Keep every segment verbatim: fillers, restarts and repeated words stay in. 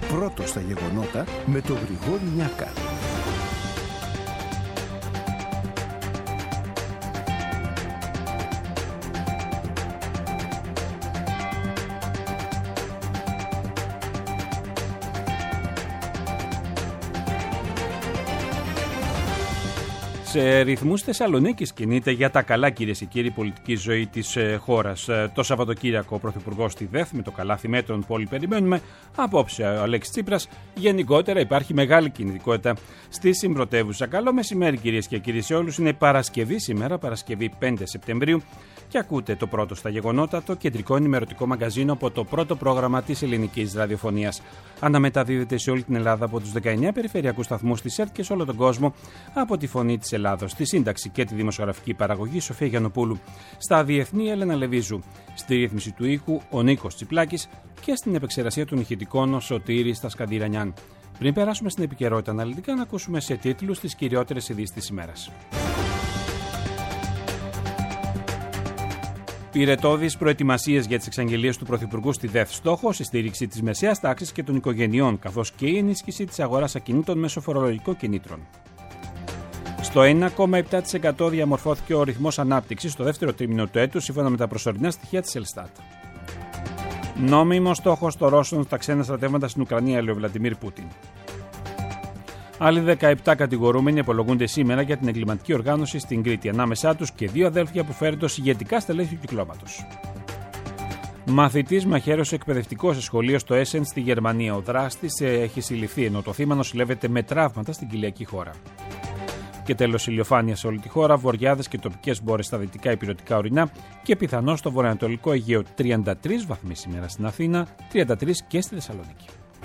Πρώτος στα γεγονότα με τον Γρηγόρη Νιάκα. Σε ρυθμούς Θεσσαλονίκης κινείται για τα καλά, κυρίες και κύριοι, η πολιτική ζωή της ε, χώρας. Ε, το Σαββατοκύριακο ο Πρωθυπουργός στη ΔΕΘ με το καλάθι μέτρων που όλοι περιμένουμε. Απόψε ο Αλέξης Τσίπρας. Γενικότερα υπάρχει μεγάλη κινητικότητα στη συμπρωτεύουσα. Καλό μεσημέρι, κυρίες και κύριοι, σε όλους. Είναι Παρασκευή σήμερα, Παρασκευή πέντε Σεπτεμβρίου. Και ακούτε το πρώτο στα γεγονότα, το κεντρικό ενημερωτικό μαγκαζίνο από το πρώτο πρόγραμμα της ελληνικής ραδιοφωνίας. Αναμεταδίδεται σε όλη την Ελλάδα από τους δεκαεννέα περιφερειακούς σταθμούς της ΕΡΤ και σε όλο τον κόσμο από τη Φωνή της Ελλάδος. Στη σύνταξη και τη δημοσιογραφική παραγωγή Σοφία Γιαννοπούλου. Στα διεθνή Έλενα Λεβίζου. Στη ρύθμιση του ήχου ο Νίκος Τσιπλάκης και στην επεξεργασία των ηχητικών ο Σωτήρης Στασκαντηρανιάν. Πριν περάσουμε στην επικαιρότητα αναλυτικά, να ακούσουμε σε τίτλους τις κυριότερες ειδήσεις της ημέρας. Πυρετώδεις προετοιμασίες για τις εξαγγελίες του Πρωθυπουργού στη ΔΕΘ. Στόχος η στήριξη της μεσαίας τάξης και των οικογενειών, καθώς και η ενίσχυση της αγοράς ακινήτων μέσω φορολογικών κινήτρων. Στο ένα κόμμα επτά τοις εκατό διαμορφώθηκε ο ρυθμός ανάπτυξης στο δεύτερο τρίμηνο του έτους, σύμφωνα με τα προσωρινά στοιχεία της Ελστάτ. Νόμιμο στόχος των Ρώσων στα ξένα στρατεύματα στην Ουκρανία, λέει ο Βλαντιμίρ Πούτιν. Άλλοι δεκαεπτά κατηγορούμενοι απολογούνται σήμερα για την εγκληματική οργάνωση στην Κρήτη. Ανάμεσά τους και δύο αδέλφια που φέρονται ως ηγετικά στελέχη του κυκλώματος. Μαθητής μαχαίρωσε εκπαιδευτικό σε σχολείο στο Έσεν στη Γερμανία. Ο δράστης έχει συλληφθεί, ενώ το θύμα νοσηλεύεται με τραύματα στην κοιλιακή χώρα. Και τέλος, ηλιοφάνεια σε όλη τη χώρα, βοριάδες και τοπικές μπόρες στα δυτικά ηπειρωτικά ορεινά και πιθανώς στο βορειοανατολικό Αιγαίο. τριάντα τρεις βαθμοί σήμερα στην Αθήνα, τριάντα τρεις και στη Θεσσαλονίκη.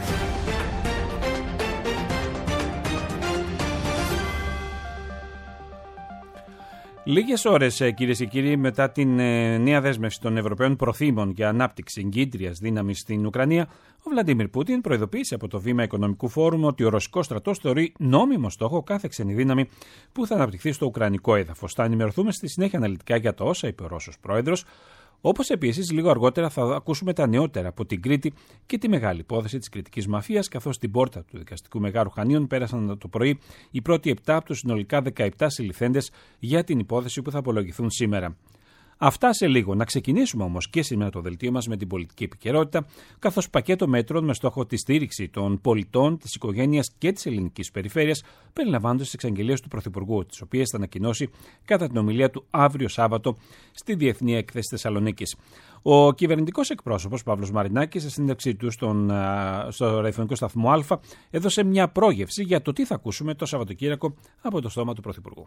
Λίγες ώρες, κυρίες και κύριοι, μετά την ε, νέα δέσμευση των Ευρωπαίων προθήμων για ανάπτυξη εγκύτριας δύναμης στην Ουκρανία, ο Βλαντίμιρ Πούτιν προειδοποίησε από το βήμα Οικονομικού Φόρουμ ότι ο ρωσικός στρατός θεωρεί νόμιμο στόχο κάθε ξένη δύναμη που θα αναπτυχθεί στο ουκρανικό έδαφος. Θα ενημερωθούμε στη συνέχεια αναλυτικά για το όσα είπε ο Ρώσος πρόεδρος. Όπως επίσης, λίγο αργότερα θα ακούσουμε τα νεότερα από την Κρήτη και τη μεγάλη υπόθεση της κρητικής μαφίας, καθώς στην πόρτα του δικαστικού Μεγάρου Χανίων πέρασαν το πρωί οι πρώτοι επτά από τους συνολικά δεκαεπτά συλληφθέντες για την υπόθεση που θα απολογηθούν σήμερα. Αυτά σε λίγο. Να ξεκινήσουμε όμως και σήμερα το δελτίο μας με την πολιτική επικαιρότητα, καθώς πακέτο μέτρων με στόχο τη στήριξη των πολιτών, της οικογένειας και της ελληνικής περιφέρειας περιλαμβάνονται στις εξαγγελίες του Πρωθυπουργού, τις οποίες θα ανακοινώσει κατά την ομιλία του αύριο Σάββατο στη Διεθνή Έκθεση Θεσσαλονίκης. Ο κυβερνητικός εκπρόσωπος Παύλος Μαρινάκης, σε συνέντευξή του στον, στο ραδιοφωνικό σταθμό Α, έδωσε μια πρόγευση για το τι θα ακούσουμε το Σαββατοκύριακο από το στόμα του Πρωθυπουργού.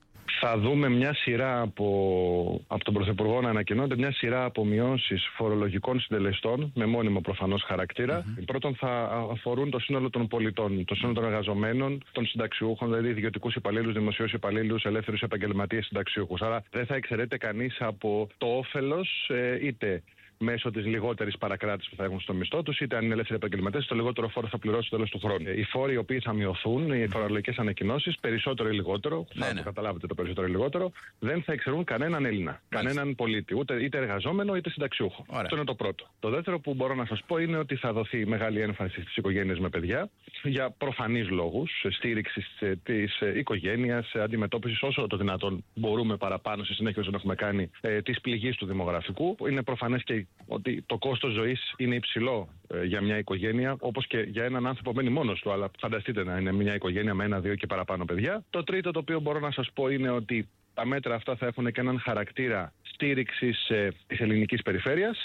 Θα δούμε μια σειρά από, από τον Πρωθυπουργό να ανακοινώνεται μια σειρά από μειώσεις φορολογικών συντελεστών με μόνιμο προφανώς χαρακτήρα. Mm-hmm. Πρώτον, θα αφορούν το σύνολο των πολιτών, το σύνολο των εργαζομένων, των συνταξιούχων, δηλαδή ιδιωτικούς υπαλλήλους, δημοσίους υπαλλήλους, ελεύθερους επαγγελματίες συνταξιούχους. Άρα δεν θα εξαιρείται κανείς από το όφελος, ε, είτε μέσω της λιγότερης παρακράτησης που θα έχουν στο μισθό τους, είτε αν είναι ελεύθεροι επαγγελματίες, το λιγότερο φόρο θα πληρώσει στο τέλος του χρόνου. Οι φόροι οι οποίοι θα μειωθούν, οι φορολογικές ανακοινώσεις, περισσότερο ή λιγότερο, ναι, θα ναι. καταλάβετε το περισσότερο ή λιγότερο, δεν θα εξαιρούν κανέναν Έλληνα, Μάλιστα. κανέναν πολίτη, ούτε, είτε εργαζόμενο είτε συνταξιούχο. Ωραία. Αυτό είναι το πρώτο. Το δεύτερο που μπορώ να σας πω είναι ότι θα δοθεί μεγάλη έμφαση στις οικογένειες με παιδιά, για προφανείς λόγους, στήριξης της οικογένειας, αντιμετώπισης όσο το δυνατόν μπορούμε παραπάνω στη συνέχεια όσο έχουμε κάνει ε, της πληγής του δημογραφικού. Είναι προφανές και ότι το κόστος ζωής είναι υψηλό ε, για μια οικογένεια, όπως και για έναν άνθρωπο μένει μόνος του. Αλλά φανταστείτε να είναι μια οικογένεια με ένα, δύο και παραπάνω παιδιά. Το τρίτο το οποίο μπορώ να σας πω είναι ότι τα μέτρα αυτά θα έχουν και έναν χαρακτήρα στήριξης ε, της ελληνικής περιφέρειας.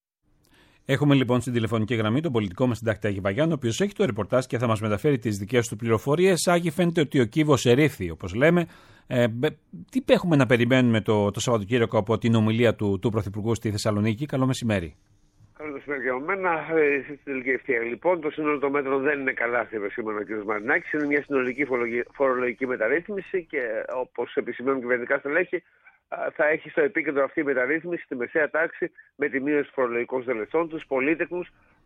Έχουμε λοιπόν στην τηλεφωνική γραμμή τον πολιτικό μας συντάκτη Άγη Βαγιάννη, ο οποίος έχει το ρεπορτάζ και θα μας μεταφέρει τις δικές του πληροφορίες. Άγη, φαίνεται ότι ο κύβος ερήφθη, όπως λέμε. Ε, τι έχουμε να περιμένουμε το, το Σαββατοκύριακο από την ομιλία του, του Πρωθυπουργού στη Θεσσαλονίκη? Καλό μεσημέρι. Καλό μεσημέρι για μένα. Ε, στην τελική ευθεία, λοιπόν, το σύνολο των μέτρων δεν είναι καλά, επισήμανε ο κ. Μαρινάκης. Είναι μια συνολική φορολογική μεταρρύθμιση και, όπως επισημαίνουν κυβερνητικά στελέχη, θα έχει στο επίκεντρο αυτή η μεταρρύθμιση τη μεσαία τάξη με τη μείωση φορολογικών στελεστών, τους πολίτεκνους,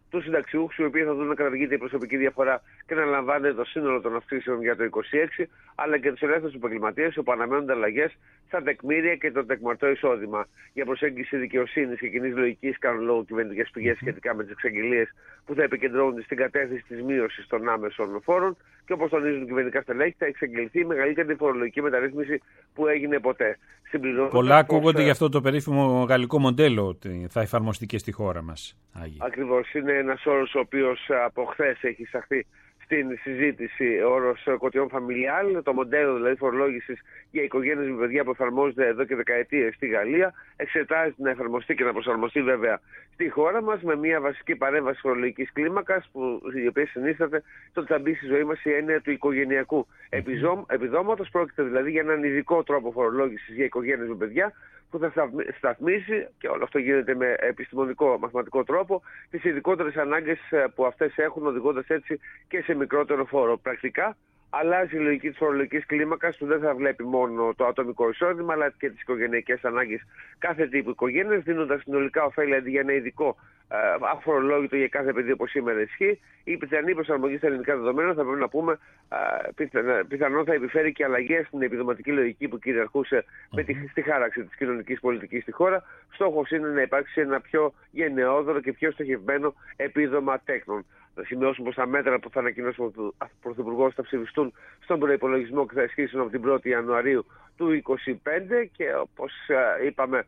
τους συνταξιούχους, οι οποίοι θα δουν να καταργείται η προσωπική διαφορά και να λαμβάνεται το σύνολο των αυξήσεων για το είκοσι έξι, αλλά και τους ελεύθερους επαγγελματίες, όπου αναμένονται αλλαγές στα τεκμήρια και το τεκμαρτό εισόδημα. Για προσέγγιση δικαιοσύνης και κοινής λογικής κάνουν λόγο κυβερνητικές πηγές σχετικά με τις εξαγγελίες που θα επικεντρώνονται στην κατεύθυνση της μείωσης των άμεσων φόρων και, όπως τονίζουν κυβερνητικά στελέχη, θα εξαγγελθεί η μεγαλύτερη φορολογική μεταρρύθμιση που έγινε ποτέ. Πολλά ακούγονται πως... για αυτό το περίφημο γαλλικό μοντέλο ότι θα εφαρμοστεί και στη χώρα μας. Ακριβώς. Είναι ένας όρος ο οποίος από χθες έχει εισαχθεί στην συζήτηση, ο όρος κωτιών φαμιλιάλ, το μοντέλο δηλαδή φορολόγησης για οικογένειες με παιδιά που εφαρμόζεται εδώ και δεκαετίες στη Γαλλία, εξετάζεται να εφαρμοστεί και να προσαρμοστεί βέβαια στη χώρα μας με μια βασική παρέμβαση φορολογικής κλίμακας, που, η οποία συνίσταται στο ότι θα μπει στη ζωή μας η έννοια του οικογενειακού επιδόματος. Πρόκειται δηλαδή για έναν ειδικό τρόπο φορολόγησης για οικογένειες με παιδιά, που θα σταθμίσει, και όλο αυτό γίνεται με επιστημονικό μαθηματικό τρόπο, τις ειδικότερες ανάγκες που αυτές έχουν, οδηγώντας έτσι και σε μικρότερο φόρο. Πρακτικά αλλάζει η λογική της φορολογικής κλίμακας, που δεν θα βλέπει μόνο το ατομικό εισόδημα, αλλά και τις οικογενειακές ανάγκες κάθε τύπου οικογένειας, δίνοντας συνολικά ωφέλη αντί για ένα ειδικό ε, αφορολόγητο για κάθε παιδί, όπως σήμερα ισχύει. Η πιθανή προσαρμογή στα ελληνικά δεδομένα, θα πρέπει να πούμε, ε, πιθανό, πιθανόν θα επιφέρει και αλλαγές στην επιδοματική λογική που κυριαρχούσε mm-hmm. με τη, στη χάραξη της κοινωνικής πολιτικής στη χώρα. Στόχος είναι να υπάρξει ένα πιο γενναιόδωρο και πιο στοχευμένο επίδομα τέκνων. Να σημειώσουμε πως τα μέτρα που θα ανακοινώσει ο Πρωθυπουργός θα ψηφιστούν στον προϋπολογισμό και θα ισχύσουν από την πρώτη Ιανουαρίου του είκοσι πέντε, και όπως είπαμε,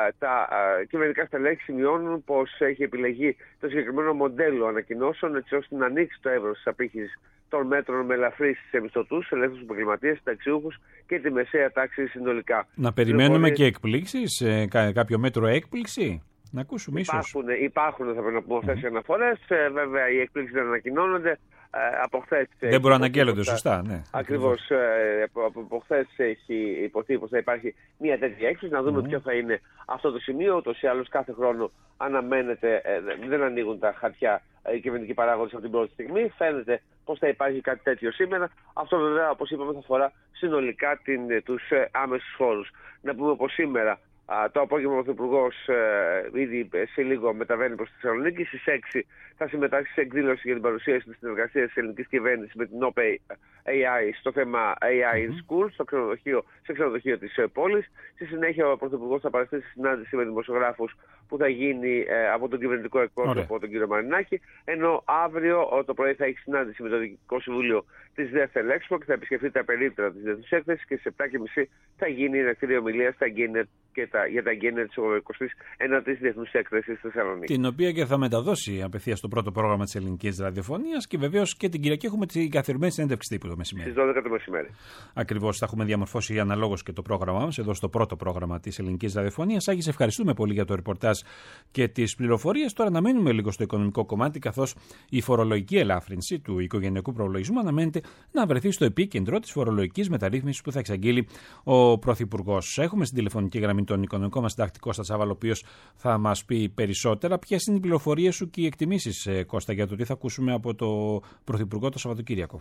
τα κυβερνητικά στελέχη σημειώνουν πως έχει επιλεγεί το συγκεκριμένο μοντέλο ανακοινώσεων, έτσι ώστε να ανοίξει το εύρος της απήχησης των μέτρων με ελαφρύσεις σε μισθωτούς, ελεύθερους επαγγελματίες, συνταξιούχους και τη μεσαία τάξη συνολικά. Να περιμένουμε και εκπλήξεις, κάποιο μέτρο έκπληξη? Να ακούσουμε ίσως. Υπάρχουν, υπάρχουν θα πρέπει να πούμε αυτές οι αναφορές. Ε, βέβαια οι εκπλήξεις δεν ανακοινώνονται. Ε, από χθες δεν μπορούν να αναγγέλλονται σωστά. Ναι. Ακριβώς. Ε, από, από χθες έχει υποθεί πως θα υπάρχει μια τέτοια έκπληξη. Να δούμε mm. ποιο θα είναι αυτό το σημείο. Ούτως ή άλλως κάθε χρόνο αναμένεται, ε, δεν ανοίγουν τα χαρτιά οι κυβερνητικοί παράγοντες από την πρώτη στιγμή. Φαίνεται πως θα υπάρχει κάτι τέτοιο σήμερα. Αυτό βέβαια, όπως είπαμε, θα αφορά συνολικά την, τους άμεσους φόρους. Να πούμε πως σήμερα το απόγευμα ο Πρωθυπουργός ε, ήδη σε λίγο μεταβαίνει προς τη Θεσσαλονίκη. Στις έξι θα συμμετάσχει σε εκδήλωση για την παρουσίαση της συνεργασίας της ελληνικής κυβέρνησης με την OpenAI στο θέμα έι άι in School, στο ξενοδοχείο, σε ξενοδοχείο της ε, πόλης. Στη συνέχεια ο Πρωθυπουργός θα παραστεί σε συνάντηση με δημοσιογράφους που θα γίνει ε, από τον κυβερνητικό εκπρόσωπο, τον κύριο Μαρινάκη. Ενώ αύριο το πρωί θα έχει συνάντηση με το Διοικητικό Συμβούλιο της ΔΕΘ Expo και θα επισκεφτεί τα περίπτερα της Διεθνούς Έκθεσης, και στις επτά και μισή θα γίνει η ενακτήρια ομιλία στα εγγένεια και τα, για τα εγγένεια της εικοστής ένατης Διεθνούς Έκθεσης στη Θεσσαλονίκη. Την οποία και θα μεταδώσει απευθείας στο πρώτο πρόγραμμα της ελληνικής ραδιοφωνίας, και βεβαίως και την Κυριακή έχουμε την καθιερωμένη συνέντευξη τύπου το μεσημέρι. Στις δώδεκα το μεσημέρι. Ακριβώς, θα έχουμε διαμορφώσει αναλόγως και το πρόγραμμά μας εδώ στο πρώτο πρόγραμμα της ελληνικής ραδιοφωνίας. Άγγι, σε ευχαριστούμε πολύ για το ρεπορτάζ και τις πληροφορίες. Τώρα να μένουμε λίγο στο οικονομικό κομμάτι, καθώς η φορολογική ελάφρυνση του οικογενειακού προλογισμού αναμένεται να βρεθεί στο επίκεντρο της φορολογικής μεταρρύθμισης που θα εξαγγείλει ο Πρωθυπουργός. Έχουμε στην τηλεφωνική γραμμή τον οικονομικό μας συντάκτη Κώστα Τσάβαλο, ο οποίος θα μας πει περισσότερα. Ποιες είναι οι πληροφορίες σου και οι εκτιμήσεις, Κώστα, για το τι θα ακούσουμε από το Πρωθυπουργό το Σαββατοκύριακο?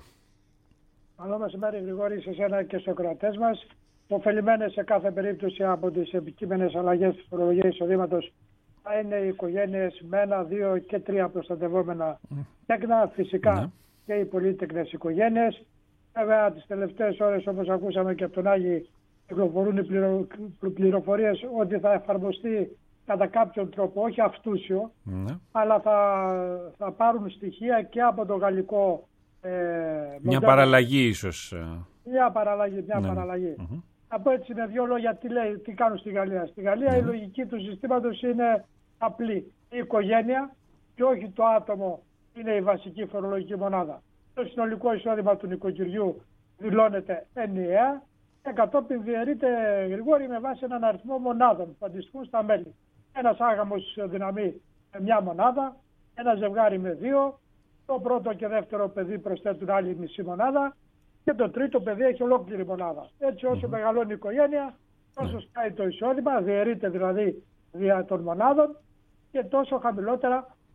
Καλό μεσημέρι, Γρηγόρη, σε εσένα και στους ακροατές μας. Οφελημένες σε κάθε περίπτωση από τις επικείμενες αλλαγές της φορολογίας εισοδήματος θα είναι οι οικογένειες με ένα, δύο και τρία προστατευόμενα τέκνα, φυσικά mm. και οι πολύτεκνες οικογένειες. Βέβαια, τις τελευταίες ώρες, όπως ακούσαμε και από τον Άγη, κυκλοφορούν οι πληρο... πληροφορίες ότι θα εφαρμοστεί κατά κάποιον τρόπο, όχι αυτούσιο, mm. αλλά θα, θα πάρουν στοιχεία και από το γαλλικό ε, μια μοντέλο. παραλλαγή ίσως. Μια παραλλαγή, μια ναι. παραλλαγή. Mm-hmm. Να πω έτσι με δύο λόγια τι, λέει, τι κάνουν στη Γαλλία. Στη Γαλλία mm. η λογική του συστήματος είναι απλή. Η οικογένεια και όχι το άτομο είναι η βασική φορολογική μονάδα. Το συνολικό εισόδημα του νοικοκυριού δηλώνεται ενιαία και κατόπιν διαιρείται, Γρηγόρη, με βάση έναν αριθμό μονάδων που αντιστοιχούν στα μέλη. Ένας άγαμος δυναμεί με μια μονάδα, ένα ζευγάρι με δύο, το πρώτο και δεύτερο παιδί προσθέτουν άλλη μισή μονάδα και το τρίτο παιδί έχει ολόκληρη μονάδα. Έτσι όσο mm-hmm. μεγαλώνει η οικογένεια, τόσο σκάει το εισόδημα, διαιρείται δηλαδή δια των μονάδων, και τόσο χαμηλότερα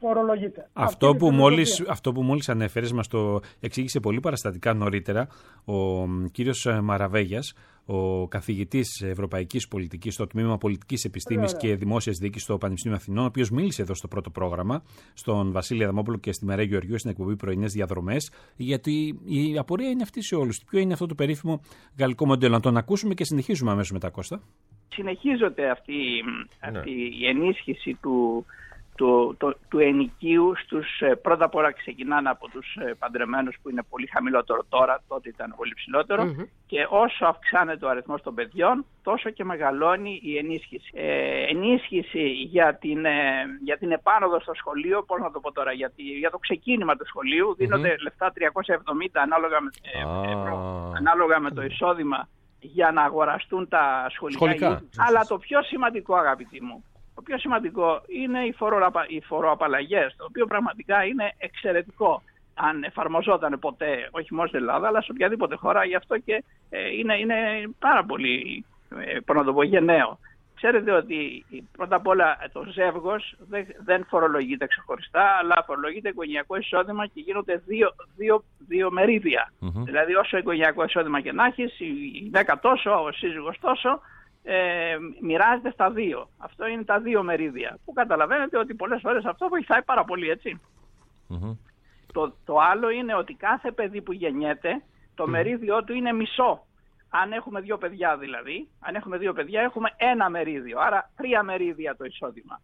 φορολογείται. Αυτό που, μόλις, αυτό που μόλις ανέφερες μας το εξήγησε πολύ παραστατικά νωρίτερα ο κύριος Μαραβέγιας, ο καθηγητής Ευρωπαϊκής Πολιτικής στο Τμήμα Πολιτικής Επιστήμης και Δημόσιας Διοίκησης στο Πανεπιστήμιο Αθηνών, ο οποίος μίλησε εδώ στο πρώτο πρόγραμμα, στον Βασίλη Αδαμόπουλο και στη Μαρία Γεωργίου στην εκπομπή Πρωινές Διαδρομές, γιατί η απορία είναι αυτή σε όλους. Ποιο είναι αυτό το περίφημο γαλλικό μοντέλο? Να τον ακούσουμε και συνεχίζουμε αμέσως μετά, Κώστα. Συνεχίζεται αυτή, αυτή ναι. η ενίσχυση του, του, του, του ενοικίου στους, πρώτα απ' όλα ξεκινάνε από τους παντρεμένους που είναι πολύ χαμηλότερο τώρα, τότε ήταν πολύ ψηλότερο, mm-hmm. και όσο αυξάνεται ο αριθμός των παιδιών, τόσο και μεγαλώνει η ενίσχυση. Ε, ενίσχυση για την, ε, για την επάνωδο στο σχολείο, πώς να το πω τώρα, για, τη, για το ξεκίνημα του σχολείου, δίνονται mm-hmm. λεφτά τριακόσια εβδομήντα ανάλογα με, ε, ευρώ, ανάλογα με το εισόδημα για να αγοραστούν τα σχολικά, σχολικά. Αλλά το πιο σημαντικό, αγαπητοί μου, το πιο σημαντικό είναι οι, φοροαπα... οι φοροαπαλλαγές, το οποίο πραγματικά είναι εξαιρετικό αν εφαρμοζόταν ποτέ, όχι μόνο στην Ελλάδα, αλλά σε οποιαδήποτε χώρα, γι' αυτό και ε, είναι, είναι πάρα πολύ, ε, πώς να το πω, γενναίο. Ξέρετε ότι πρώτα απ' όλα το ζεύγος δεν, δεν φορολογείται ξεχωριστά, αλλά φορολογείται οικογενειακό εισόδημα και γίνονται δύο, δύο, δύο μερίδια. Mm-hmm. Δηλαδή όσο οικογενειακό εισόδημα και να έχεις, η γυναίκα τόσο, ο σύζυγος τόσο, ε, μοιράζεται στα δύο. Αυτό είναι τα δύο μερίδια. Που καταλαβαίνετε ότι πολλές φορές αυτό βοηθάει πάρα πολύ, έτσι. Mm-hmm. Το, το άλλο είναι ότι κάθε παιδί που γεννιέται, το mm-hmm. μερίδιό του είναι μισό. Αν έχουμε δύο παιδιά δηλαδή, αν έχουμε δύο παιδιά έχουμε ένα μερίδιο, άρα τρία μερίδια το εισόδημα.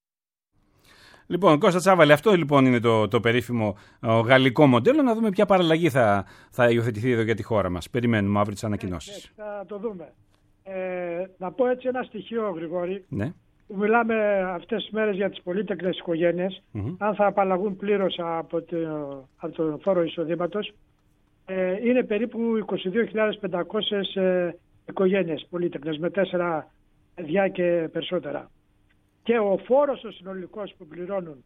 Λοιπόν, Κώστα Τσάβαλη, αυτό λοιπόν είναι το, το περίφημο ο, γαλλικό μοντέλο. Να δούμε ποια παραλλαγή θα, θα υιοθετηθεί εδώ για τη χώρα μας. Περιμένουμε αύριο τις ανακοινώσεις. Ε, θα το δούμε. Ε, να πω έτσι ένα στοιχείο, Γρηγόρη. Ναι. Που μιλάμε αυτές τις μέρες για τις πολύτεκνες οικογένειες, mm-hmm. αν θα απαλλαγούν πλήρως από το, από το φόρο εισοδήματος. Ε, είναι περίπου είκοσι δύο χιλιάδες πεντακόσιες ε, οικογένειες πολύτεκνες με τέσσερα παιδιά και περισσότερα. Και ο φόρος ο συνολικός που πληρώνουν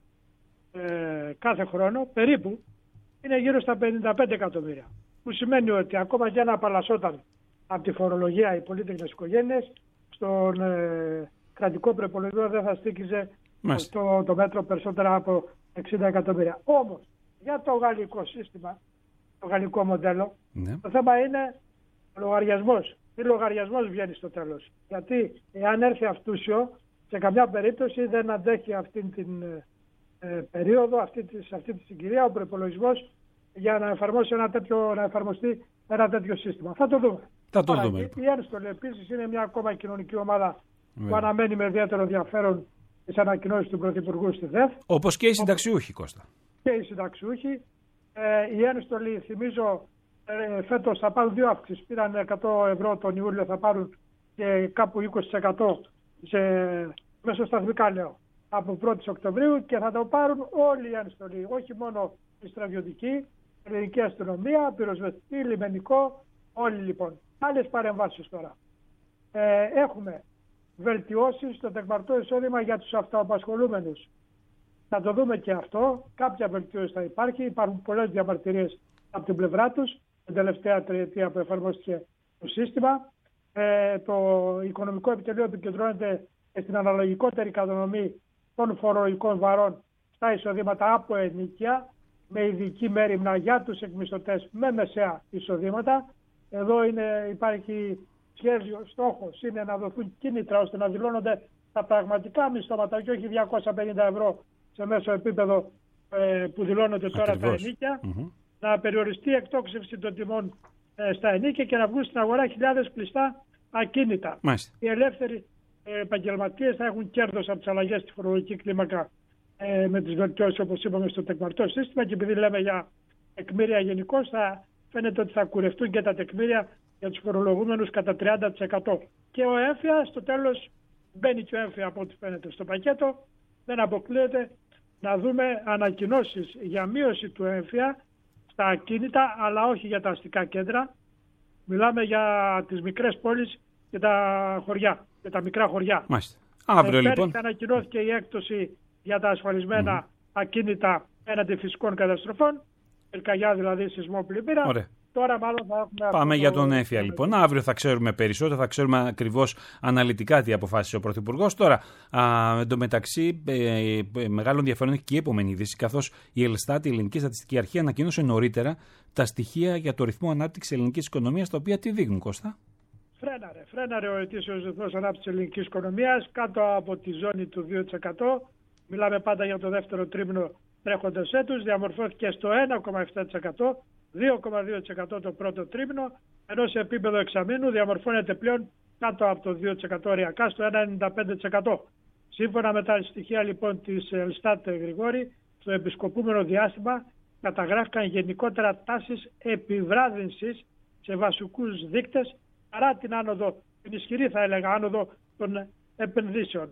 ε, κάθε χρόνο περίπου είναι γύρω στα πενήντα πέντε εκατομμύρια. Που σημαίνει ότι ακόμα και αν απαλλασσόταν από τη φορολογία οι πολύτεκνες οικογένειες, στον ε, κρατικό προπολογισμό δεν θα στοίχιζε το, το μέτρο περισσότερα από εξήντα εκατομμύρια. Όμως για το γαλλικό σύστημα, το γαλλικό μοντέλο, ναι. το θέμα είναι ο λογαριασμός. Τι λογαριασμός βγαίνει στο τέλος. Γιατί εάν έρθει αυτούσιο, σε καμιά περίπτωση δεν αντέχει αυτή την ε, περίοδο, αυτή τη, αυτή τη συγκυρία, ο προϋπολογισμός για να, εφαρμόσει ένα τέτοιο, να εφαρμοστεί ένα τέτοιο σύστημα. Θα το δούμε. Θα το δούμε. Η, η ένστολη επίσης είναι μια ακόμα κοινωνική ομάδα yeah. που αναμένει με ιδιαίτερο ενδιαφέρον τις ανακοινώσεις του Πρωθυπουργού στη ΔΕΘ. Όπως και οι συνταξιούχοι, Κώστα. Και οι συνταξιούχοι. Ε, οι ένστολοι, θυμίζω, ε, φέτος θα πάρουν δύο αύξησεις. Πήραν εκατό ευρώ τον Ιούλιο, θα πάρουν και κάπου είκοσι τοις εκατό σε μεσοσταθμικά, λέω, από πρώτη Οκτωβρίου, και θα το πάρουν όλοι οι ένστολοι. Όχι μόνο η στρατιωτική, η ελληνική αστυνομία, πυροσβεστική, λιμενικό, όλοι λοιπόν. Άλλες παρεμβάσεις τώρα. Ε, έχουμε βελτιώσεις στο τεκμαρτό εισόδημα για τους αυτοαπασχολούμενους. Θα το δούμε και αυτό. Κάποια βελτίωση θα υπάρχει. Υπάρχουν πολλές διαμαρτυρίες από την πλευρά τους την τελευταία τριετία που εφαρμόστηκε το σύστημα. Ε, το Οικονομικό Επιτελείο επικεντρώνεται στην αναλογικότερη κατανομή των φορολογικών βαρών στα εισοδήματα από ενοίκια, με ειδική μέριμνα για τους εκμισθωτές με μεσαία εισοδήματα. Εδώ είναι, υπάρχει σχέδιο, στόχος είναι να δοθούν κίνητρα ώστε να δηλώνονται τα πραγματικά μισθώματα και όχι διακόσια πενήντα ευρώ σε μέσο επίπεδο ε, που δηλώνονται τώρα Ακριβώς. τα ενίκια, mm-hmm. να περιοριστεί η εκτόξευση των τιμών ε, στα ενίκια και να βγουν στην αγορά χιλιάδες κλειστά ακίνητα. Μάλιστα. Οι ελεύθεροι ε, επαγγελματίες θα έχουν κέρδος από τις αλλαγές στη φορολογική κλίμακα ε, με τις βελτιώσεις, όπως είπαμε, στο τεκμαρτό σύστημα, και επειδή λέμε για τεκμήρια γενικώς, θα φαίνεται ότι θα κουρευτούν και τα τεκμήρια για τους φορολογούμενους κατά τριάντα τοις εκατό. Και ο έμφυα στο τέλος μπαίνει και ο έμφυα από ό,τι φαίνεται στο πακέτο. Δεν αποκλείεται να δούμε ανακοινώσεις για μείωση του έμφυα στα ακίνητα, αλλά όχι για τα αστικά κέντρα. Μιλάμε για τις μικρές πόλεις και τα χωριά, και τα μικρά χωριά. Μάλιστα. Αύριο, ε, λοιπόν. Ανακοινώθηκε η έκπτωση για τα ασφαλισμένα mm. ακίνητα έναντι φυσικών καταστροφών, πυρκαγιά δηλαδή, σεισμό, πλημμύρα. Τώρα μάλλον θα έχουμε... Πάμε το... για τον Έφια λοιπόν. Αύριο θα ξέρουμε περισσότερο, θα ξέρουμε ακριβώς αναλυτικά τι αποφάσισε ο Πρωθυπουργός. Τώρα, εντωμεταξύ, ε, ε, μεγάλο ενδιαφέρον έχει και η επόμενη είδηση, καθώς η Ελστάτ, η Ελληνική Στατιστική Αρχή, ανακοίνωσε νωρίτερα τα στοιχεία για το ρυθμό ανάπτυξης ελληνικής οικονομίας, τα οποία τι δείχνουν, Κώστα? Φρέναρε, φρέναρε ο ετήσιος ρυθμός ανάπτυξης ελληνικής οικονομίας κάτω από τη ζώνη του δύο τοις εκατό. Μιλάμε πάντα για το δεύτερο τρίμηνο τρέχοντος έτους. Διαμορφώθηκε στο ένα κόμμα επτά τοις εκατό, δύο κόμμα δύο τοις εκατό το πρώτο τρίμηνο, ενώ σε επίπεδο εξαμήνου διαμορφώνεται πλέον κάτω από το δύο τοις εκατό οριακά στο ένα κόμμα ενενήντα πέντε τοις εκατό. Σύμφωνα με τα στοιχεία λοιπόν της Ελστάτ, Γρηγόρη, στο επισκοπούμενο διάστημα καταγράφηκαν γενικότερα τάσεις επιβράδυνσης σε βασικούς δείκτες παρά την άνοδο, την ισχυρή θα έλεγα άνοδο των επενδύσεων.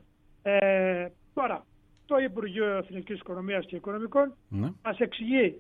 Ε, τώρα, το Υπουργείο Εθνικής Οικονομίας και Οικονομικών ναι. μας εξηγεί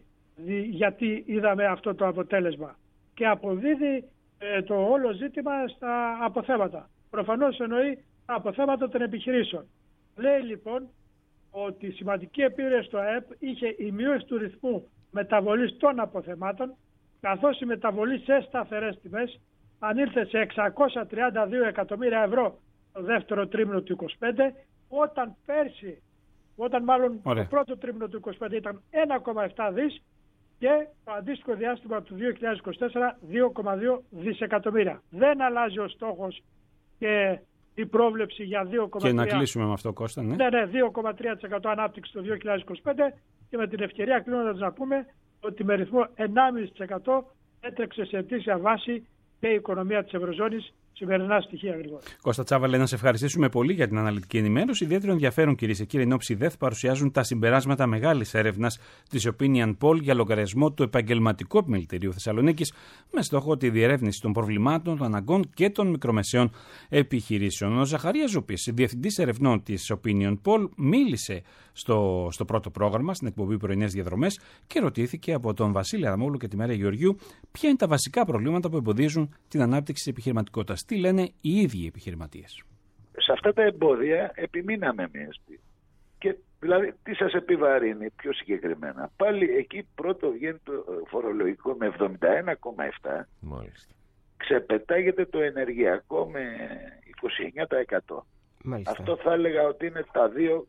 γιατί είδαμε αυτό το αποτέλεσμα και αποδίδει ε, το όλο ζήτημα στα αποθέματα. Προφανώς εννοεί τα αποθέματα των επιχειρήσεων. Λέει λοιπόν ότι σημαντική επίπτωση στο ΑΕΠ είχε η μείωση του ρυθμού μεταβολής των αποθεμάτων, καθώς η μεταβολή σε σταθερές τιμές ανήλθε σε εξακόσια τριάντα δύο εκατομμύρια ευρώ το δεύτερο τρίμηνο του είκοσι πέντε, όταν πέρσι, όταν μάλλον Ωραία. το πρώτο τρίμηνο του είκοσι πέντε ήταν ένα κόμμα επτά δις και το αντίστοιχο διάστημα του δύο χιλιάδες είκοσι τέσσερα δύο κόμμα δύο δισεκατομμύρια. Δεν αλλάζει ο στόχος και η πρόβλεψη για δύο κόμμα τρία τοις εκατό. Και να κλείσουμε με αυτό, Κώστα, ναι. Ναι, ναι, δύο κόμμα τρία τοις εκατό ανάπτυξη το δύο χιλιάδες είκοσι πέντε και με την ευκαιρία κλείνοντας να πούμε ότι με ρυθμό ενάμιση τοις εκατό έτρεξε σε αιτήσια βάση και η οικονομία της Ευρωζώνης. Σημερινά στοιχεία γρήγορα. Κώστα Τσάβαλε, να σε ευχαριστήσουμε πολύ για την αναλυτική ενημέρωση. Ιδιαίτερο ενδιαφέρον, κυρίες και κύριοι, ενώ ΔΕΘ παρουσιάζουν τα συμπεράσματα μεγάλης έρευνας της Opinion Poll για λογαριασμό του Επαγγελματικού Επιμελητηρίου Θεσσαλονίκης, με στόχο τη διερεύνηση των προβλημάτων, των αναγκών και των μικρομεσαίων επιχειρήσεων. Ο Ζαχαρίας Ζουπής, διευθυντής ερευνών της Opinion Poll, μίλησε στο, στο πρώτο πρόγραμμα, στην εκπομπή Πρωινές Διαδρομές, και ρωτήθηκε από τον Βασίλη Αδαμόλου και τη Μέρα Γεωργιού ποια είναι τα βασικά προβλήματα που εμποδίζουν την ανάπτυξη της επιχειρηματικότητας. Τι λένε οι ίδιοι οι επιχειρηματίες? Σε αυτά τα εμπόδια επιμείναμε εμείς. Και δηλαδή τι σας επιβαρύνει πιο συγκεκριμένα? Πάλι εκεί πρώτο βγαίνει το φορολογικό με εβδομήντα ένα κόμμα επτά. Μάλιστα. Ξεπετάγεται το ενεργειακό με είκοσι εννέα τοις εκατό. Μάλιστα. Αυτό θα έλεγα ότι είναι τα δύο.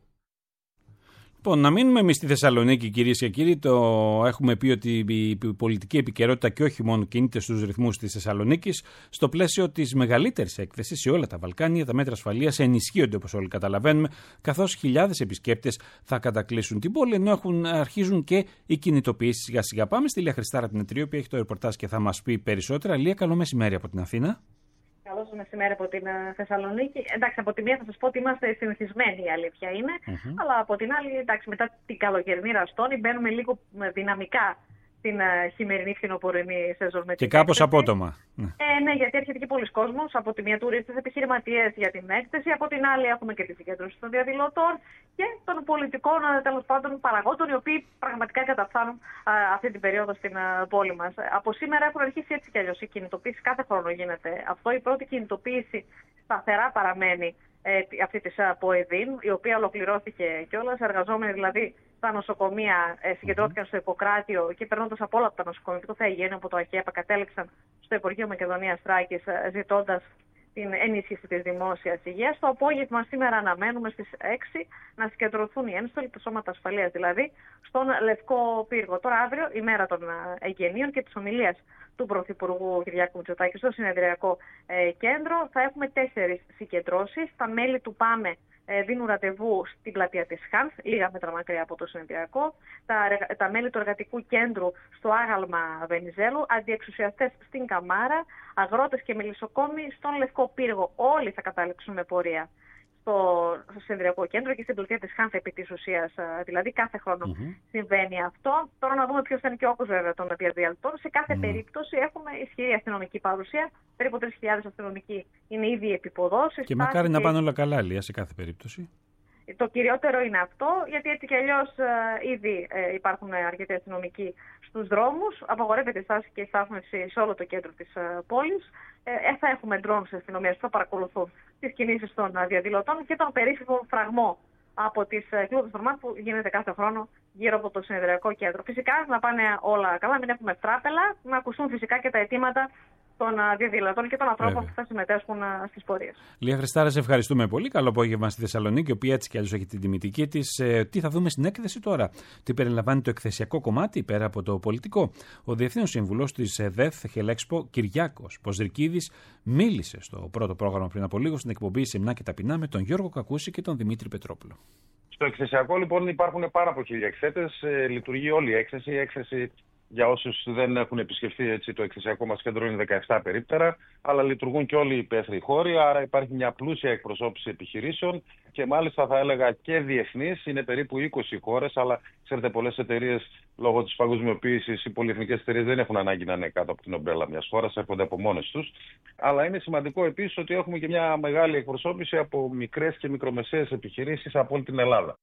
Λοιπόν, να μείνουμε εμείς στη Θεσσαλονίκη, κυρίες και κύριοι. Το έχουμε πει ότι η πολιτική επικαιρότητα και όχι μόνο κινείται στους ρυθμούς της Θεσσαλονίκης. Στο πλαίσιο της μεγαλύτερης έκθεσης σε όλα τα Βαλκάνια, τα μέτρα ασφαλείας ενισχύονται, όπως όλοι καταλαβαίνουμε, καθώς χιλιάδες επισκέπτες θα κατακλείσουν την πόλη, ενώ έχουν, αρχίζουν και οι κινητοποιήσεις σιγά σιγά. Πάμε στη Λία Χριστάρα την Ετρίου, που έχει το ρεπορτάζ και θα μας πει περισσότερα. Λία, καλό μεσημέρι από την Αθήνα. Καλώς μεσημέρι από την Θεσσαλονίκη. Εντάξει, από τη μία θα σας πω ότι είμαστε συνηθισμένοι, η αλήθεια είναι. Mm-hmm. Αλλά από την άλλη, εντάξει, μετά την καλοκαιρινή ραστόνη μπαίνουμε λίγο δυναμικά στην uh, χειμερινή φθινοπορεινή σεζόν. Και κάπως απότομα. Ε, ναι, γιατί έρχεται και πολλοί κόσμος. Από τη μία τουρίστες, επιχειρηματίες για την έκθεση. Από την άλλη έχουμε και τη συγκέντρωση των διαδηλωτών και των πολιτικών, τέλος πάντων, παραγόντων, οι οποίοι πραγματικά καταφθάνουν uh, αυτή την περίοδο στην uh, πόλη μας. Από σήμερα έχουν αρχίσει έτσι κι αλλιώς η κινητοποίηση. Κάθε χρόνο γίνεται αυτό. Η πρώτη κινητοποίηση σταθερά παραμένει ε, αυτή της ΠΟΕΔΗΝ, η οποία ολοκληρώθηκε κιόλας. Εργαζόμενοι δηλαδή στα νοσοκομεία ε, συγκεντρώθηκαν στο Ιπποκράτιο και περνώντας από όλα τα νοσοκομεία και το Θεαγένειο από το ΑΚΕΠΑ κατέληξαν στο Υπουργείο Μακεδονίας Θράκης, ζητώντας την ενίσχυση της δημόσιας υγείας. Το απόγευμα σήμερα αναμένουμε στις έξι να συγκεντρωθούν οι ένστολοι, τα σώματα ασφαλείας δηλαδή, στον Λευκό Πύργο. Τώρα αύριο, η μέρα των εγγενείων και της ομιλίας του Πρωθυπουργού Κυριάκου Μητσοτάκη στο συνεδριακό ε, κέντρο, θα έχουμε τέσσερις συγκεντρώσεις. Τα μέλη του ΠΑΜΕ ε, δίνουν ραντεβού στην πλατεία της Χάνθ, λίγα μέτρα μακριά από το συνεδριακό. Τα, τα μέλη του εργατικού κέντρου στο άγαλμα Βενιζέλου, αντιεξουσιαστές στην Καμάρα, αγρότες και μελισσοκόμοι στον Λευκό Πύργο. Όλοι θα καταλήξουν με πορεία στο, στο συνεδριακό κέντρο και στην πλατεία της Χάνθ επί της ουσίας. Δηλαδή κάθε χρόνο mm-hmm. συμβαίνει αυτό. Τώρα να δούμε ποιος θα είναι και ο όγκος βέβαια των διαδηλωτών. Σε κάθε mm. περίπτωση έχουμε ισχυρή αστυνομική παρουσία. Περίπου τρεις χιλιάδες αστυνομικοί είναι ήδη επίποδος. Και μακάρι να πάνε όλα καλά, Λία, σε κάθε περίπτωση. Το κυριότερο είναι αυτό, γιατί έτσι κι αλλιώς ε, ήδη ε, υπάρχουν αρκετοί αστυνομικοί στους δρόμους. Απαγορεύεται η στάση και η στάθμευση σε όλο το κέντρο της ε, πόλης. Ε, θα έχουμε ντρόουν της αστυνομίας που θα παρακολουθούν τις κινήσεις των ε, διαδηλωτών και τον περίφημο φραγμό από τις ε, κλούβες φορμάτ που γίνεται κάθε χρόνο γύρω από το συνεδριακό κέντρο. Φυσικά να πάνε όλα καλά, μην έχουμε φράπελα, να ακουστούν φυσικά και τα αιτήματα των διαδηλωτών και των ανθρώπων Βέβαια. που θα συμμετέσχουν στις πορείες. Λία Χριστάρα, σε ευχαριστούμε πολύ. Καλό απόγευμα στη Θεσσαλονίκη, η οποία έτσι κι αλλιώς έχει την τιμητική της. Ε, τι θα δούμε στην έκθεση τώρα, τι περιλαμβάνει το εκθεσιακό κομμάτι πέρα από το πολιτικό. Ο Διευθύνων Σύμβουλος της ΔΕΘ Χελέξπο, Κυριάκος Ποζρικίδης, μίλησε στο πρώτο πρόγραμμα πριν από λίγο στην εκπομπή Σεμνά και Ταπεινά με τον Γιώργο Κακούση και τον Δημήτρη Πετρόπουλο. Στο εκθεσιακό λοιπόν υπάρχουν πάρα από χίλια εκθέτες. Ε, λειτουργεί όλη η έκθεση. Η έκθεση, για όσους δεν έχουν επισκεφθεί, έτσι, το εκθεσιακό μας κέντρο είναι δεκαεπτά περίπτερα, αλλά λειτουργούν και όλοι οι υπαίθριοι χώροι, άρα υπάρχει μια πλούσια εκπροσώπηση επιχειρήσεων και μάλιστα θα έλεγα και διεθνής. Είναι περίπου είκοσι χώρες, αλλά ξέρετε, πολλές εταιρείες λόγω της παγκοσμιοποίησης, οι πολυεθνικές εταιρείες δεν έχουν ανάγκη να είναι κάτω από την ομπρέλα μιας χώρας, έρχονται από μόνες τους. Αλλά είναι σημαντικό επίσης ότι έχουμε και μια μεγάλη εκπροσώπηση από μικρές και μικρομεσαίες επιχειρήσεις από όλη την Ελλάδα.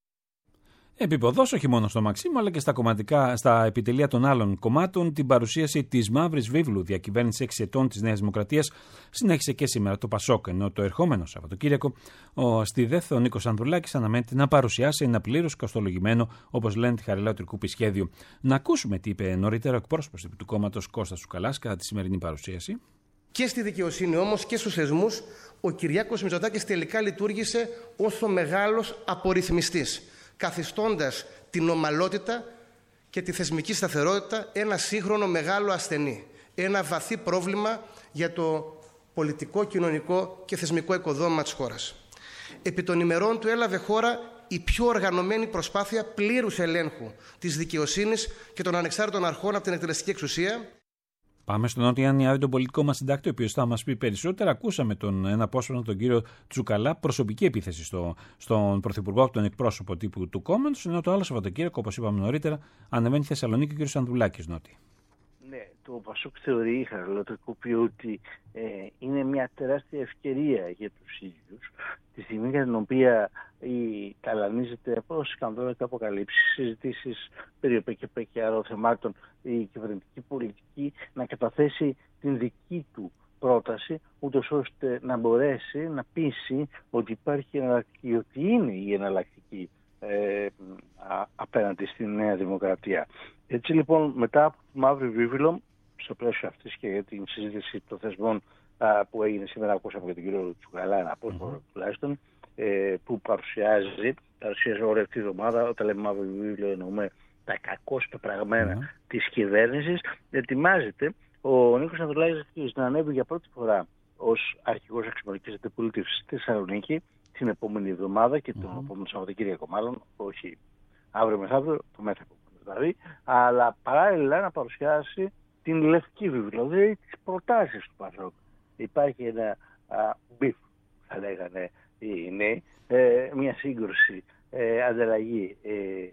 Επιποδός όχι μόνο στο Μαξίμου αλλά και στα, κομματικά, στα επιτελεία των άλλων κομμάτων, την παρουσίαση της Μαύρης Βίβλου διακυβέρνηση έξι ετών της Νέας Δημοκρατίας συνέχισε και σήμερα το Πασόκ, ενώ το ερχόμενο Σαββατοκύριακο ο, στη ΔΕΘ ο Νίκος Ανδρουλάκης αναμένεται να παρουσιάσει ένα πλήρως κοστολογημένο, όπως λένε, τη Χαριλάου Τρικούπη σχέδιο. Να ακούσουμε τι είπε νωρίτερα ο εκπρόσωπος του κόμματος Κώστας Τσουκαλάς κατά τη σημερινή παρουσίαση. Και στη δικαιοσύνη όμως και στους θεσμούς ο Κυριάκος Μητσοτάκης τελικά λειτουργήσε ως ο μεγάλος απορριθμιστής, καθιστώντας την ομαλότητα και τη θεσμική σταθερότητα ένα σύγχρονο μεγάλο ασθενή. Ένα βαθύ πρόβλημα για το πολιτικό, κοινωνικό και θεσμικό οικοδόμημα της χώρας. Επί των ημερών του έλαβε χώρα η πιο οργανωμένη προσπάθεια πλήρους ελέγχου της δικαιοσύνης και των ανεξάρτητων αρχών από την εκτελεστική εξουσία. Πάμε στον Νότιο Ιαννιάδη, τον πολιτικό μας συντάκτη, ο οποίος θα μας πει περισσότερα. Ακούσαμε τον, ένα απόσπασμα τον κύριο Τσουκαλά, προσωπική επίθεση στο, στον Πρωθυπουργό, τον εκπρόσωπο τύπου του κόμματος, ενώ το άλλο Σαββατοκύριακο, όπως είπαμε νωρίτερα, ανεβαίνει στη Θεσσαλονίκη ο κύριος Ανδρουλάκης Νότι. Ναι, το Πασόκ θεωρεί, η Χαριλάου Τρικούπη, ότι ε, είναι μια τεράστια ευκαιρία για τους ίδιους, τη στιγμή για την οποία η, ταλανίζεται από σκανδάλα και αποκαλύψεις, συζητήσεις περί ΟΠΕΚΕΠΕ και άλλων θεμάτων, η κυβερνητική πολιτική να καταθέσει την δική του πρόταση, ούτως ώστε να μπορέσει να πείσει ότι υπάρχει εναλλακτική, ότι είναι η εναλλακτική ε, α, απέναντι στη Νέα Δημοκρατία. Έτσι λοιπόν, μετά από τη Μαύρη Βίβλο, στο πλαίσιο αυτής και για την συζήτηση των θεσμών α, που έγινε σήμερα, ακούσαμε για τον κύριο Τσουκαλά, ένα απόσπασμα mm-hmm. τουλάχιστον, ε, που παρουσιάζει, παρουσιάζει όλη αυτή τη εβδομάδα, όταν λέμε Μαύρη Βίβλο εννοούμε τα κακώς πεπραγμένα mm-hmm. της κυβέρνησης, ετοιμάζεται ο Νίκος Ανδρουλάκης να ανέβει για πρώτη φορά ως αρχηγός αξιωματικής αντιπολίτευσης στη Θεσσαλονίκη την επόμενη εβδομάδα και τον mm-hmm. επόμενο Σαββατοκύριακο, μάλλον, όχι αύριο μεθαύριο, το μεθαύριο δηλαδή, αλλά παράλληλα να παρουσιάσει την Λευκή Βίβλο, δηλαδή τις προτάσεις του Πασόκ. Υπάρχει ένα μπιφ, θα λέγανε οι νέοι, ε, μια σύγκρουση, ε, ανταλλαγή ε, ε,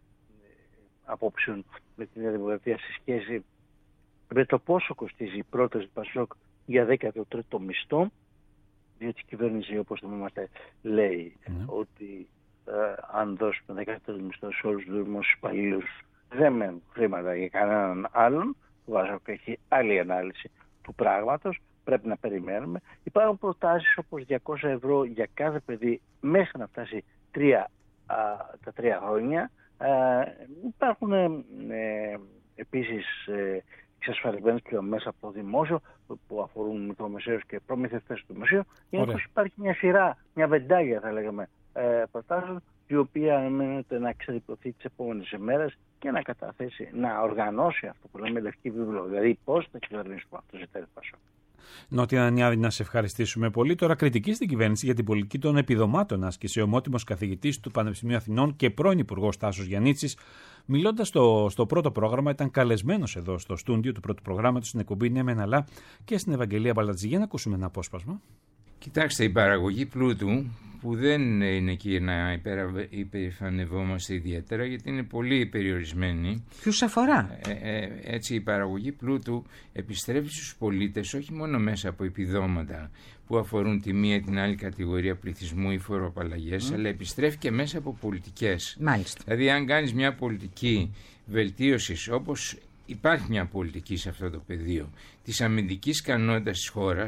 απόψεων με την Νέα Δημοκρατία σε σχέση με το πόσο κοστίζει η πρόταση του Πασόκ για δέκατο τρίτο μισθό, διότι η κυβέρνηση, όπως θυμόμαστε, λέει mm. ότι ε, αν δώσουμε δέκατο τρίτο μισθό σε όλους τους δημόσιους υπαλλήλους, δεν μένουν χρήματα για κανέναν άλλον. Το Πασόκ έχει άλλη ανάλυση του πράγματος, πρέπει να περιμένουμε. Υπάρχουν προτάσεις όπως διακόσια ευρώ για κάθε παιδί μέχρι να φτάσει τρία, α, τα τρία χρόνια. Α, υπάρχουν ε, επίσης ε, εξασφαλισμένες πληρωμές από το δημόσιο που αφορούν μικρομεσαίους και προμηθευτές του δημοσίου. Γενικώς υπάρχει μια σειρά, μια βεντάγια θα λέγαμε ε, προτάσεων, η οποία αναμένεται να εξαδιπλωθεί τις επόμενες ημέρες και να καταθέσει, να οργανώσει αυτό που λέμε Λευκή Βίβλο, δηλαδή πώς θα κυβερνήσουμε αυτό ζητάει το Πασόκ. Νότια Ιαννιάδη, να σε ευχαριστήσουμε πολύ. Τώρα, κριτική στην κυβέρνηση για την πολιτική των επιδομάτων άσκησε ο ομότιμος καθηγητής του Πανεπιστημίου Αθηνών και πρώην υπουργός Τάσος Γιαννίτσης. Μιλώντας στο, στο πρώτο πρόγραμμα, ήταν καλεσμένος εδώ στο στούντιο του πρώτου προγράμματος στην εκπομπή Ναι Μεν Αλλά και στην Ευαγγελία Μπαλατζή. Για να ακούσουμε ένα απόσπασμα. Κοιτάξτε, η παραγωγή πλούτου, που δεν είναι εκεί να υπερηφανευόμαστε ιδιαίτερα, γιατί είναι πολύ περιορισμένη. Ποιους αφορά? Ε, ε, έτσι, η παραγωγή πλούτου επιστρέφει στους πολίτες όχι μόνο μέσα από επιδόματα που αφορούν τη μία ή την άλλη κατηγορία πληθυσμού ή φοροαπαλλαγές, mm. αλλά επιστρέφει και μέσα από πολιτικές. Μάλιστα. Δηλαδή, αν κάνεις μια πολιτική βελτίωσης, όπως υπάρχει μια πολιτική σε αυτό το πεδίο, της αμυντικής ικανότητας της χώρας,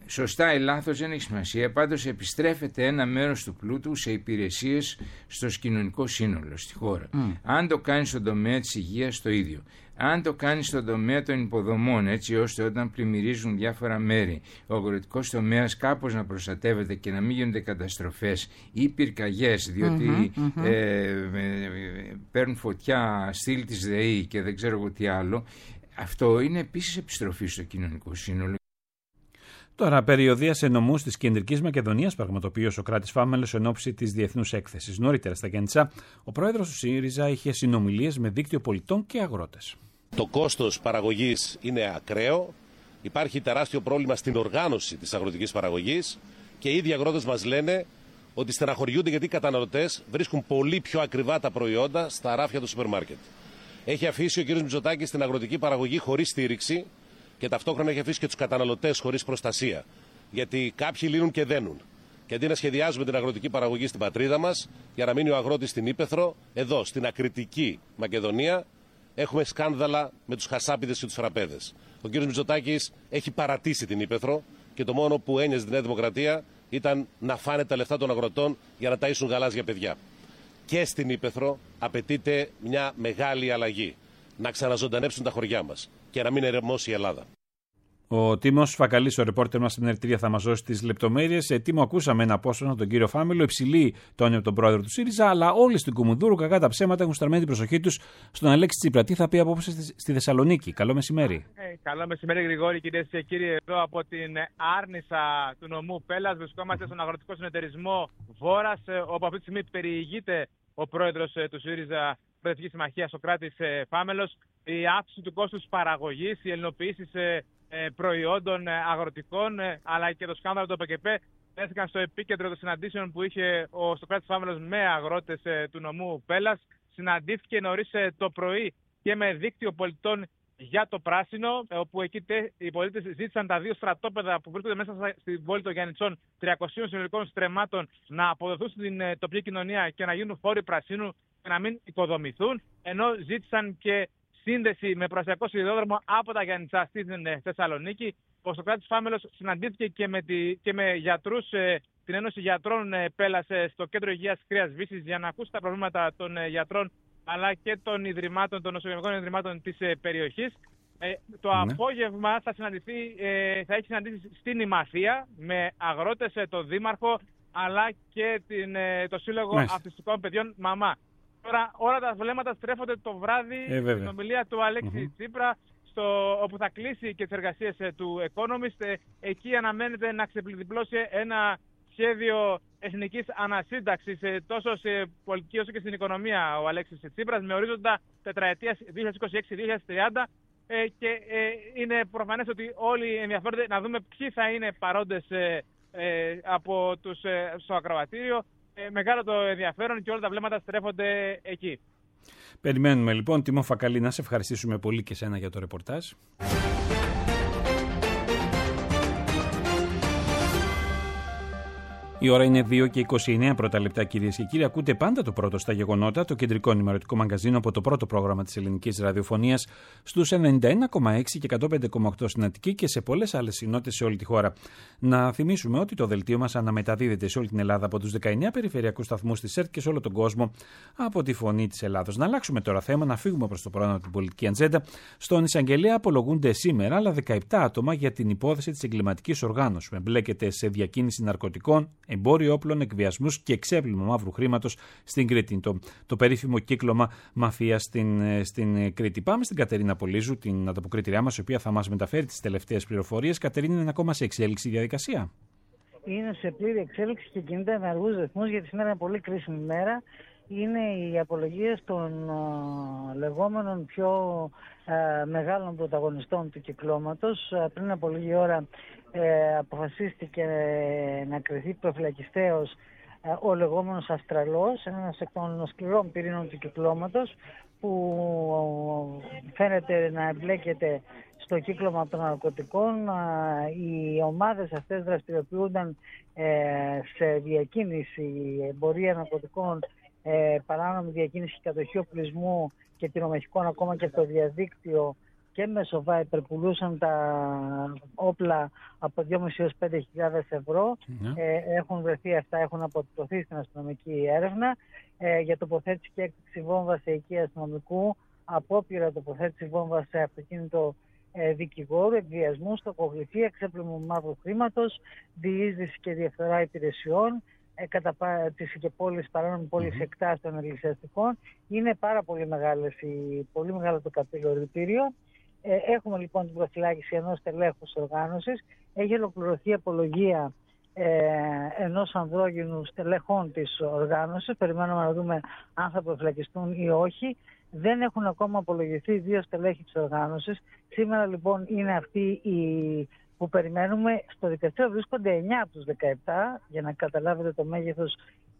Σωστά ή λάθος δεν έχει σημασία, πάντως επιστρέφεται ένα μέρος του πλούτου σε υπηρεσίες στο κοινωνικό σύνολο, στη χώρα. Mm. Αν το κάνει στον τομέα της υγείας, το ίδιο. Αν το κάνει στον τομέα των υποδομών, έτσι ώστε όταν πλημμυρίζουν διάφορα μέρη, ο αγροτικός τομέας κάπως να προστατεύεται και να μην γίνονται καταστροφές ή πυρκαγιές, διότι mm-hmm, mm-hmm. Ε, ε, ε, παίρνουν φωτιά στήλη της ΔΕΗ και δεν ξέρω εγώ τι άλλο, αυτό είναι επίσης επιστροφή στο κοινωνικό σύνολο. Τώρα, περιοδία σε νομούς της Κεντρικής Μακεδονίας πραγματοποιεί ο Σωκράτης Φάμελος εν ώψη της Διεθνούς Έκθεσης. Νωρίτερα στα Γιάννητσά, ο πρόεδρος του ΣΥΡΙΖΑ είχε συνομιλίες με δίκτυο πολιτών και αγρότες. Το κόστος παραγωγής είναι ακραίο. Υπάρχει τεράστιο πρόβλημα στην οργάνωση της αγροτικής παραγωγής και οι ίδιοι αγρότες μας λένε ότι στεναχωριούνται γιατί οι καταναλωτές βρίσκουν πολύ πιο ακριβά τα προϊόντα στα ράφια του σούπερ μάρκετ. Έχει αφήσει ο κ. Μητσοτάκης την αγροτική παραγωγή χωρίς στήριξη. Και ταυτόχρονα έχει αφήσει και τους καταναλωτές χωρίς προστασία. Γιατί κάποιοι λύνουν και δένουν. Και αντί να σχεδιάζουμε την αγροτική παραγωγή στην πατρίδα μας, για να μείνει ο αγρότης στην Ύπαιθρο, εδώ στην ακριτική Μακεδονία, έχουμε σκάνδαλα με τους χασάπιδες και τους φραπέδες. Ο κ. Μητσοτάκης έχει παρατήσει την Ύπαιθρο και το μόνο που ένοιαζε τη Νέα Δημοκρατία ήταν να φάνε τα λεφτά των αγροτών για να ταΐσουν γαλάζια παιδιά. Και στην Ύπαιθρο απαιτείται μια μεγάλη αλλαγή. Να ξαναζωντανέψουν τα χωριά μας και να μην ερεμώσει η Ελλάδα. Ο Τίμος Φακαλής, ο ρεπόρτερ μας στην Ερτρία, θα μας δώσει τις λεπτομέρειες. Σε Τίμο, ακούσαμε ένα απόσπασμα από τον κύριο Φάμελο, υψηλή τόνη από τον πρόεδρο του ΣΥΡΙΖΑ, αλλά όλοι στην Κουμουνδούρου, κακά τα ψέματα, έχουν στραμμένη την προσοχή τους στον Αλέξη Τσίπρα. Τι θα πει απόψε στη Θεσσαλονίκη. Καλό μεσημέρι. Ε, καλό μεσημέρι, Γρηγόρη, κυρίες και κύριοι. Εδώ από την Άρνησα του νομού Πέλλας βρισκόμαστε στον αγροτικό συνεταιρισμό Βόρας, όπου αυτή τη στιγμή περιηγείται ο πρόεδρος του ΣΥΡΙΖΑ, Προεδρική Συμμαχία, Σωκράτης Φάμελος. Η αύξηση του κόστους παραγωγής, οι ελληνοποιήσεις προϊόντων αγροτικών, αλλά και το σκάνδαλο του ΠΚΠ έθηκαν στο επίκεντρο των συναντήσεων που είχε ο Σωκράτης Φάμελος με αγρότες του νομού Πέλλας. Συναντήθηκε νωρίς το πρωί και με δίκτυο πολιτών για το πράσινο, όπου εκεί οι πολίτες ζήτησαν τα δύο στρατόπεδα που βρίσκονται μέσα στην πόλη των Γιάννητσών, τριακοσίων συνολικών στρεμμάτων, να αποδοθούν στην τοπική κοινωνία και να γίνουν φόροι πρασίνου και να μην οικοδομηθούν, ενώ ζήτησαν και σύνδεση με προαστιακό σιδηρόδρομο από τα Γιάννητσά στην Θεσσαλονίκη. Ο Σωκράτης Φάμελος συναντήθηκε και με, τη, και με γιατρούς, την Ένωση Γιατρών Πέλλας, στο Κέντρο Υγείας Κρέας Βύσσης, για να ακούσει τα προβλήματα των γιατρών αλλά και των ιδρυμάτων, των νοσοκομικών ιδρυμάτων της περιοχής. Ε, το ναι. απόγευμα θα, συναντηθεί, ε, θα έχει συναντήσει στην Ημαθία με αγρότες, ε, το Δήμαρχο, αλλά και την, ε, το Σύλλογο Μες. Αυτιστικών Παιδιών Μαμά. Τώρα όλα τα βλέμματα στρέφονται το βράδυ ε, στην ομιλία του Αλέξη mm-hmm. Τσίπρα, στο, όπου θα κλείσει και τις εργασίες ε, του Economist. Ε, εκεί αναμένεται να ξεπληδιπλώσει ένα σχέδιο εθνικής ανασύνταξης, τόσο σε πολιτική όσο και στην οικονομία, ο Αλέξης Τσίπρας, με ορίζοντα τετραετίας δύο χιλιάδες είκοσι έξι με δύο χιλιάδες τριάντα, ε, και ε, είναι προφανές ότι όλοι ενδιαφέρονται να δούμε ποιοι θα είναι παρόντες ε, ε, από τους, ε, στο ακροατήριο. Ε, μεγάλο το ενδιαφέρον και όλα τα βλέμματα στρέφονται εκεί. Περιμένουμε λοιπόν. Τίμο Φακαλή, να σε ευχαριστήσουμε πολύ και σένα για το ρεπορτάζ. Η ώρα είναι δύο και είκοσι εννέα πρώτα λεπτά, κυρίες και κύριοι. Ακούτε πάντα το πρώτο στα γεγονότα, το κεντρικό ενημερωτικό μαγκαζίνο από το πρώτο πρόγραμμα της ελληνικής ραδιοφωνίας στους ενενήντα ένα κόμμα έξι και εκατόν πέντε κόμμα οκτώ στην Αττική και σε πολλές άλλες συνότητες σε όλη τη χώρα. Να θυμίσουμε ότι το δελτίο μας αναμεταδίδεται σε όλη την Ελλάδα από τους δεκαεννέα περιφερειακούς σταθμούς της ΕΡΤ και σε όλο τον κόσμο από τη Φωνή της Ελλάδος. Να αλλάξουμε τώρα θέμα, να φύγουμε προς το πρόγραμμα την πολιτική ατζέντα. Στον εισαγγελέα απολογούνται σήμερα άλλα δεκαεπτά άτομα για την υπόθεση της εγκληματικής οργάνωσης που εμπλέκεται σε διακίνηση ναρκωτικών, εμπόριο όπλων, εκβιασμούς και ξέπλυμα μαύρου χρήματος στην Κρήτη. Το, το περίφημο κύκλωμα μαφίας στην, στην Κρήτη. Πάμε στην Κατερίνα Πολύζου, την ανταποκρίτριά μας, η οποία θα μας μεταφέρει τις τελευταίες πληροφορίες. Κατερίνα, είναι ακόμα σε εξέλιξη η διαδικασία? Είναι σε πλήρη εξέλιξη και κινείται με αργούς ρυθμούς, γιατί σήμερα είναι πολύ κρίσιμη μέρα. Είναι οι απολογίες των uh, λεγόμενων πιο uh, μεγάλων πρωταγωνιστών του κυκλώματος. Uh, πριν από λίγη ώρα uh, αποφασίστηκε uh, να κριθεί προφυλακιστέως uh, ο λεγόμενος Αστραλός, ένας εκ των σκληρών πυρήνων του κυκλώματος, που uh, φαίνεται να εμπλέκεται στο κύκλωμα των ναρκωτικών. Uh, οι ομάδες αυτές δραστηριοποιούνταν uh, σε διακίνηση, εμπορία ναρκωτικών, Ε, παράνομη διακίνηση και κατοχή οπλισμού και πυρομαχικών, ακόμα και στο διαδίκτυο, και μεσοβά υπερπουλούσαν τα όπλα από δυόμισι έως πέντε χιλιάδες ευρώ. Mm-hmm. Ε, έχουν βρεθεί αυτά, έχουν αποτυπωθεί στην αστυνομική έρευνα ε, για τοποθέτηση και έκρηξη βόμβα σε οικία αστυνομικού, απόπειρα τοποθέτηση βόμβα σε αυτοκίνητο ε, δικηγόρου, εκβιασμού, στοχοθεσία, ξέπλυμα μαύρου χρήματος, διείσδυση και διαφθορά υπηρεσιών, ε, καταπάτηση και πώληση παράνομη πώληση mm-hmm. εκτάσεων εκκλησιαστικών. Είναι πάρα πολύ, μεγάλες, πολύ μεγάλο το κατηγορητήριο. Ε, έχουμε λοιπόν την προφυλάκηση ενός τελέχους οργάνωσης. Έχει ολοκληρωθεί η απολογία ε, ενός ανδρόγυνου στελεχών της οργάνωσης. Περιμένουμε να δούμε αν θα προφυλακιστούν ή όχι. Δεν έχουν ακόμα απολογηθεί δύο στελέχοι της οργάνωσης. Σήμερα λοιπόν είναι αυτοί οι που περιμένουμε. Στο δικαστήριο βρίσκονται εννιά από τους δεκαεπτά, για να καταλάβετε το μέγεθος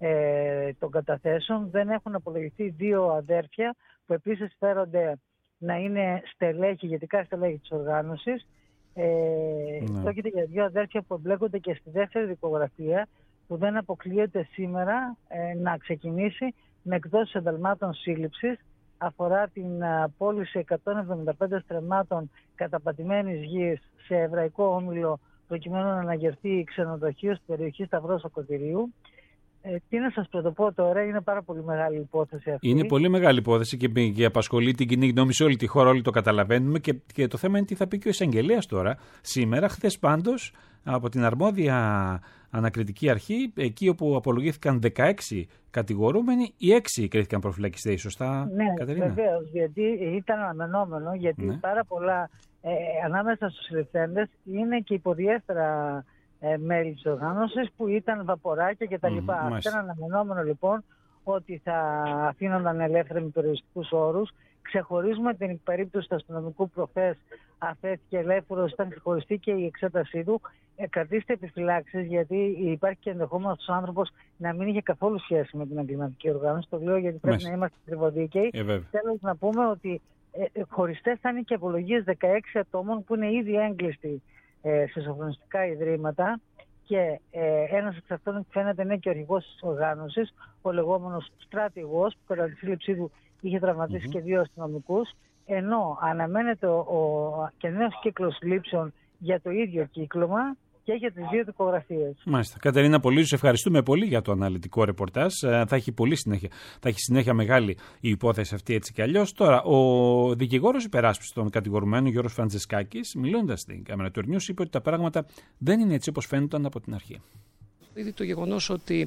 ε, των καταθέσεων. Δεν έχουν απολογηθεί δύο αδέρφια που επίσης φέρονται να είναι στελέχη, ηγετικά στελέχη της οργάνωσης. Ε, ναι. Πρόκειται για δύο αδέρφια που εμπλέκονται και στη δεύτερη δικογραφία, που δεν αποκλείεται σήμερα ε, να ξεκινήσει με εκδόσεις ενταλμάτων σύλληψης. Αφορά την α, πώληση εκατόν εβδομήντα πέντε στρεμμάτων καταπατημένης γης σε εβραϊκό όμιλο, προκειμένου να αναγερθεί ξενοδοχείο στην περιοχή Σταυρός Σωτηρίου. Ε, τι να σας πρωτοπώ τώρα, είναι πάρα πολύ μεγάλη υπόθεση αυτή. Είναι πολύ μεγάλη υπόθεση και, και απασχολεί την κοινή γνώμη σε όλη τη χώρα, όλοι το καταλαβαίνουμε. Και, και το θέμα είναι τι θα πει και ο εισαγγελέας τώρα, σήμερα. Χθες πάντως, από την αρμόδια ανακριτική αρχή, εκεί όπου απολογήθηκαν δεκαέξι κατηγορούμενοι, οι έξι κρίθηκαν προφυλακιστές, σωστά, ναι, Κατερίνα? Ναι, βεβαίως, γιατί ήταν αναμενόμενο, γιατί ναι. πάρα πολλά ε, ανάμεσα στους συλληφθέντες είναι και υποδιέστερα ε, μέλη της οργάνωσης που ήταν βαποράκια κτλ. Mm, Αυτό είναι αναμενόμενο λοιπόν ότι θα αφήνονταν ελεύθεροι με περιοριστικούς όρους. Ξεχωρίζουμε την περίπτωση του αστυνομικού προχθές, αφέθηκε ελεύθερος, ήταν ξεχωριστή και η εξέτασή του. Ε, κρατήστε επιφυλάξεις, γιατί υπάρχει και ενδεχόμενος ο άνθρωπος να μην είχε καθόλου σχέση με την εγκληματική οργάνωση. Το λέω γιατί πρέπει Μες. να είμαστε τριβοδίκαιοι. Ε, Τέλος, να πούμε ότι ε, χωριστές θα είναι και απολογίες δεκαέξι ατόμων που είναι ήδη έγκλειστοι ε, σε σοφρονιστικά ιδρύματα. Και ε, ένας εξ αυτών φαίνεται είναι και ο αρχηγός της οργάνωσης, ο λεγόμενος στρατηγός, που κατά τη σύλληψή του είχε τραυματίσει mm-hmm. και δύο αστυνομικούς, ενώ αναμένεται ο, ο, και νέος κύκλος λήψεων για το ίδιο κύκλωμα και για τις δύο δικογραφίες. Μάλιστα. Κατερίνα, πολύ σε ευχαριστούμε πολύ για το αναλυτικό ρεπορτάζ. Θα έχει πολύ συνέχεια, θα έχει συνέχεια μεγάλη η υπόθεση αυτή έτσι κι αλλιώς. Τώρα, ο δικηγόρος υπεράσπισης των κατηγορουμένων, Γιώργος Φραντζεσκάκης, μιλώντας στην κάμερα του Ερνιούς, είπε ότι τα πράγματα δεν είναι έτσι όπως φαίνονταν από την αρχή. Ήδη το γεγονός ότι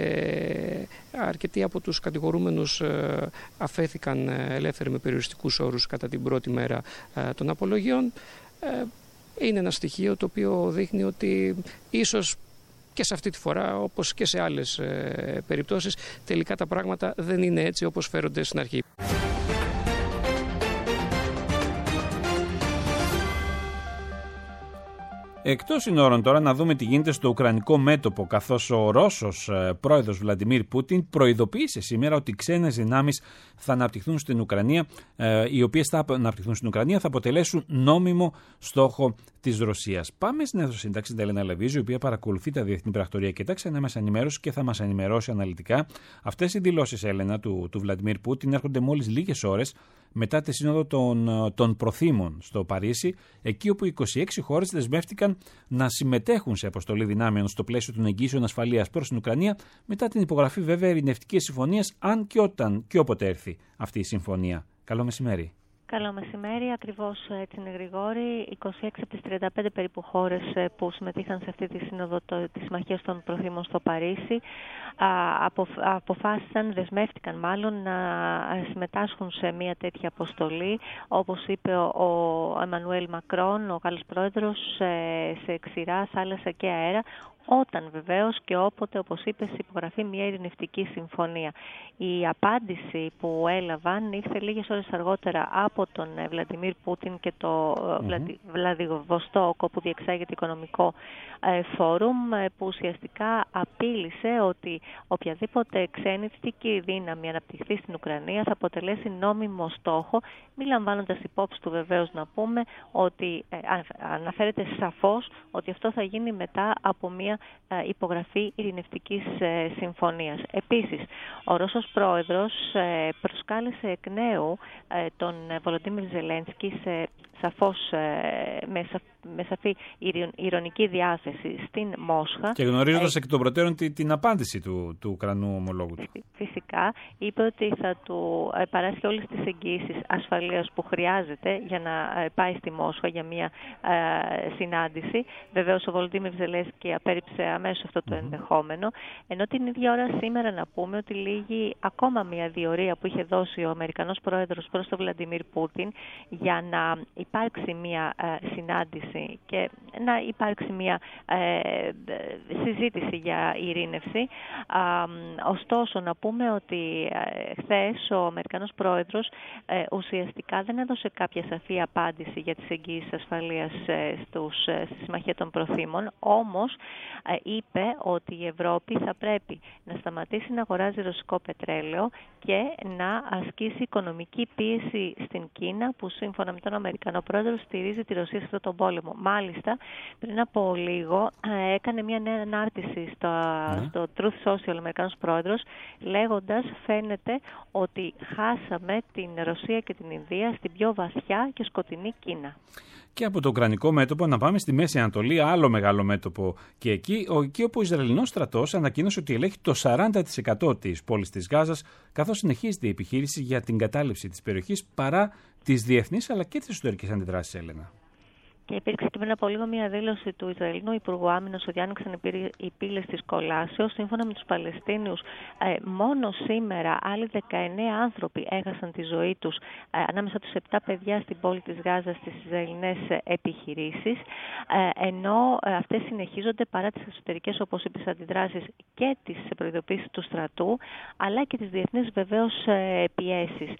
ε, αρκετοί από τους κατηγορούμενους ε, αφέθηκαν ελεύθεροι με περιοριστικούς όρους κατά την πρώτη μέρα ε, των απολογίων ε, είναι ένα στοιχείο το οποίο δείχνει ότι ίσως και σε αυτή τη φορά, όπως και σε άλλες ε, περιπτώσεις, τελικά τα πράγματα δεν είναι έτσι όπως φέρονται στην αρχή. Εκτός συνόρων τώρα να δούμε τι γίνεται στο ουκρανικό μέτωπο, καθώς ο Ρώσος πρόεδρος Βλαντιμίρ Πούτιν προειδοποίησε σήμερα ότι ξένες δυνάμεις θα αναπτυχθούν στην Ουκρανία, οι οποίες θα αναπτυχθούν στην Ουκρανία θα αποτελέσουν νόμιμο στόχο της Ρωσίας. Πάμε στην αίθουσα σύνταξη την Έλενα Λεβίζη, η οποία παρακολουθεί τα διεθνή πρακτορία και τα ξένα μέσα ενημέρωση και θα μας ενημερώσει αναλυτικά. Αυτές οι δηλώσεις, Έλενα, του, του Βλαντιμίρ Πούτιν έρχονται μόλις λίγες ώρες μετά τη σύνοδο των, των προθήμων στο Παρίσι, εκεί όπου είκοσι έξι χώρες δεσμεύτηκαν να συμμετέχουν σε αποστολή δυνάμεων στο πλαίσιο των εγγύσεων ασφαλείας προς την Ουκρανία, μετά την υπογραφή βέβαια ειρηνευτικής συμφωνίας, αν και όταν και όποτε έρθει αυτή η συμφωνία. Καλό μεσημέρι. Καλό μεσημέρι, ακριβώς έτσι είναι Γρηγόρη. είκοσι έξι από τις τριάντα πέντε περίπου χώρες που συμμετείχαν σε αυτή τη σύνοδο της Συμμαχίας των Προθήμων στο Παρίσι αποφάσισαν, δεσμεύτηκαν μάλλον να συμμετάσχουν σε μια τέτοια αποστολή, όπως είπε ο Εμμανουέλ Μακρόν, ο Γάλλος πρόεδρος, σε ξηρά, θάλασσα και αέρα, όταν βεβαίως και όποτε, όπως είπε, υπογραφεί μια ειρηνευτική συμφωνία. Η απάντηση που έλαβαν ήρθε λίγες ώρες αργότερα από τον Βλαντιμίρ Πούτιν και το mm-hmm. Βλαδιβοστόκο, που διεξάγεται οικονομικό ε, φόρουμ, ε, που ουσιαστικά απείλησε ότι οποιαδήποτε ξένη θετική δύναμη αναπτυχθεί στην Ουκρανία θα αποτελέσει νόμιμο στόχο, μη λαμβάνοντας υπόψη του βεβαίως να πούμε ότι ε, αναφέρεται σαφώς ότι αυτό θα γίνει μετά από μια υπογραφή ειρηνευτικής συμφωνίας. Επίσης, ο Ρώσος πρόεδρος προσκάλεσε εκ νέου τον Βολοντίμιρ Ζελένσκι σε σαφώς με, σα, με σαφή ηρωνική διάθεση στην Μόσχα. Και γνωρίζοντας ε, εκ των προτέρων την, την απάντηση του, του Ουκρανού ομολόγου του. Φυσικά, είπε ότι θα του παράσχει όλες τις εγγύησεις ασφαλείας που χρειάζεται για να πάει στη Μόσχα για μια ε, συνάντηση. Βεβαίως ο Βολοντίμιρ Ζελένσκι απέρριψε αμέσως αυτό το mm-hmm. ενδεχόμενο, ενώ την ίδια ώρα σήμερα να πούμε ότι λύγει ακόμα μια διορία που είχε δώσει ο Αμερικανός πρόεδρος προς τον Βλαντιμίρ Πούτιν για να υπάρξει μια ε, συνάντηση και να υπάρξει μια ε, συζήτηση για ειρήνευση. Ε, ωστόσο να πούμε ότι ε, χθες ο Αμερικανός πρόεδρος ε, ουσιαστικά δεν έδωσε κάποια σαφή απάντηση για τις εγγύησεις ασφαλείας ε, στους, ε, στη Συμμαχία των Προθήμων, όμως ε, είπε ότι η Ευρώπη θα πρέπει να σταματήσει να αγοράζει ρωσικό πετρέλαιο και να ασκήσει οικονομική πίεση στην Κίνα, που σύμφωνα με τον Αμερικανό πρόεδρο στηρίζει τη Ρωσία σε αυτόν τον πόλεμο. Μάλιστα, πριν από λίγο ε, έκανε μια νέα ανάρτηση στο, mm. στο Truth Social ο Αμερικανός πρόεδρος, λέγοντας φαίνεται ότι χάσαμε την Ρωσία και την Ινδία στην πιο βαθιά και σκοτεινή Κίνα. Και από το ουκρανικό μέτωπο να πάμε στη Μέση Ανατολή, άλλο μεγάλο μέτωπο και εκεί, εκεί όπου ο Ισραηλινός στρατός ανακοίνωσε ότι ελέγχει το σαράντα τοις εκατό της πόλης της Γάζας, καθώς συνεχίζεται η επιχείρηση για την κατάληψη της περιοχής παρά τις διεθνείς αλλά και τις εσωτερικές αντιδράσεις, Έλενα. Και υπήρξε και πριν από λίγο μια δήλωση του Ισραηλινού Υπουργού Άμυνας ότι άνοιξαν οι πύλες της κολάσεως. Σύμφωνα με τους Παλαιστίνιους, ε, μόνο σήμερα άλλοι δεκαεννέα άνθρωποι έχασαν τη ζωή τους, ε, ανάμεσα τους επτά παιδιά στην πόλη της Γάζας στις Ισραηλινές επιχειρήσεις, ε, ενώ ε, αυτές συνεχίζονται παρά τις εσωτερικές, όπως είπες, αντιδράσεις και τις προειδοποίησεις του στρατού, αλλά και τις διεθνείς βεβαίως ε, πιέσεις.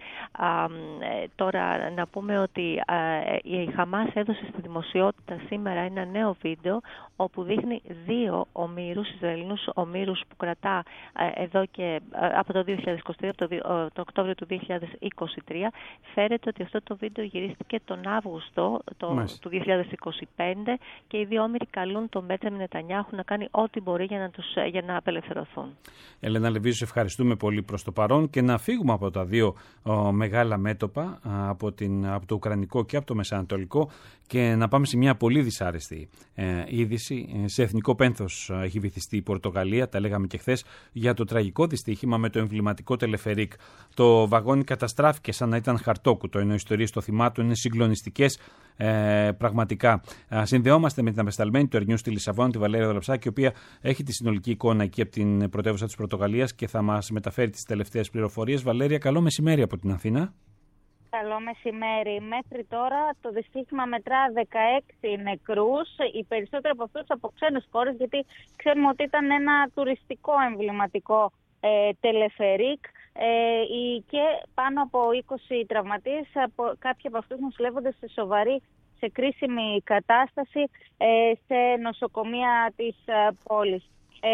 Ε, τώρα να πούμε ότι ε, η Χαμάς έδωσε στη δημοσιότητα δημοσιότητα σήμερα ένα νέο βίντεο όπου δείχνει δύο ομήρους, Ισραηλινούς ομήρους που κρατά ε, εδώ και ε, από το δύο χιλιάδες είκοσι τρία, από το, ε, το Οκτώβριο του δύο χιλιάδες είκοσι τρία. Φέρεται ότι αυτό το βίντεο γυρίστηκε τον Αύγουστο το, του δύο χιλιάδες είκοσι πέντε και οι δύο όμηροι καλούν τον Μπέντζαμιν Νετανιάχου να κάνει ό,τι μπορεί για να, τους, για να απελευθερωθούν. Ελένα Λεβίζου, σε ευχαριστούμε πολύ προς το παρόν και να φύγουμε από τα δύο ο, μεγάλα μέτωπα, από, την, από το Ουκρανικό και από το Μεσανατολικό, και να πάμε σε μια πολύ δυσάρεστη ε, είδηση. Σε εθνικό πένθος έχει βυθιστεί η Πορτογαλία, τα λέγαμε και χθες, για το τραγικό δυστύχημα με το εμβληματικό τελεφερίκ. Το βαγόνι καταστράφηκε σαν να ήταν χαρτόκουτο, ενώ οι ιστορίες των θυμάτων είναι συγκλονιστικές ε, πραγματικά. Ε, συνδεόμαστε με την απεσταλμένη του Ερνιού στη Λισαβόνα, τη Βαλέρια Δολαψάκη, η οποία έχει τη συνολική εικόνα εκεί από την πρωτεύουσα της Πορτογαλίας και θα μας μεταφέρει τις τελευταίες πληροφορίες. Βαλέρια, καλό μεσημέρι από την Αθήνα. Καλό μεσημέρι. Μέχρι τώρα το δυστύχημα μετρά δεκαέξι νεκρούς, οι περισσότεροι από αυτούς από ξένες χώρες, γιατί ξέρουμε ότι ήταν ένα τουριστικό εμβληματικό ε, τελεφερίκ ε, και πάνω από είκοσι τραυματίες, από, κάποιοι από αυτούς νοσηλεύονται σε σοβαρή, σε κρίσιμη κατάσταση ε, σε νοσοκομεία της ε, πόλης. Ε,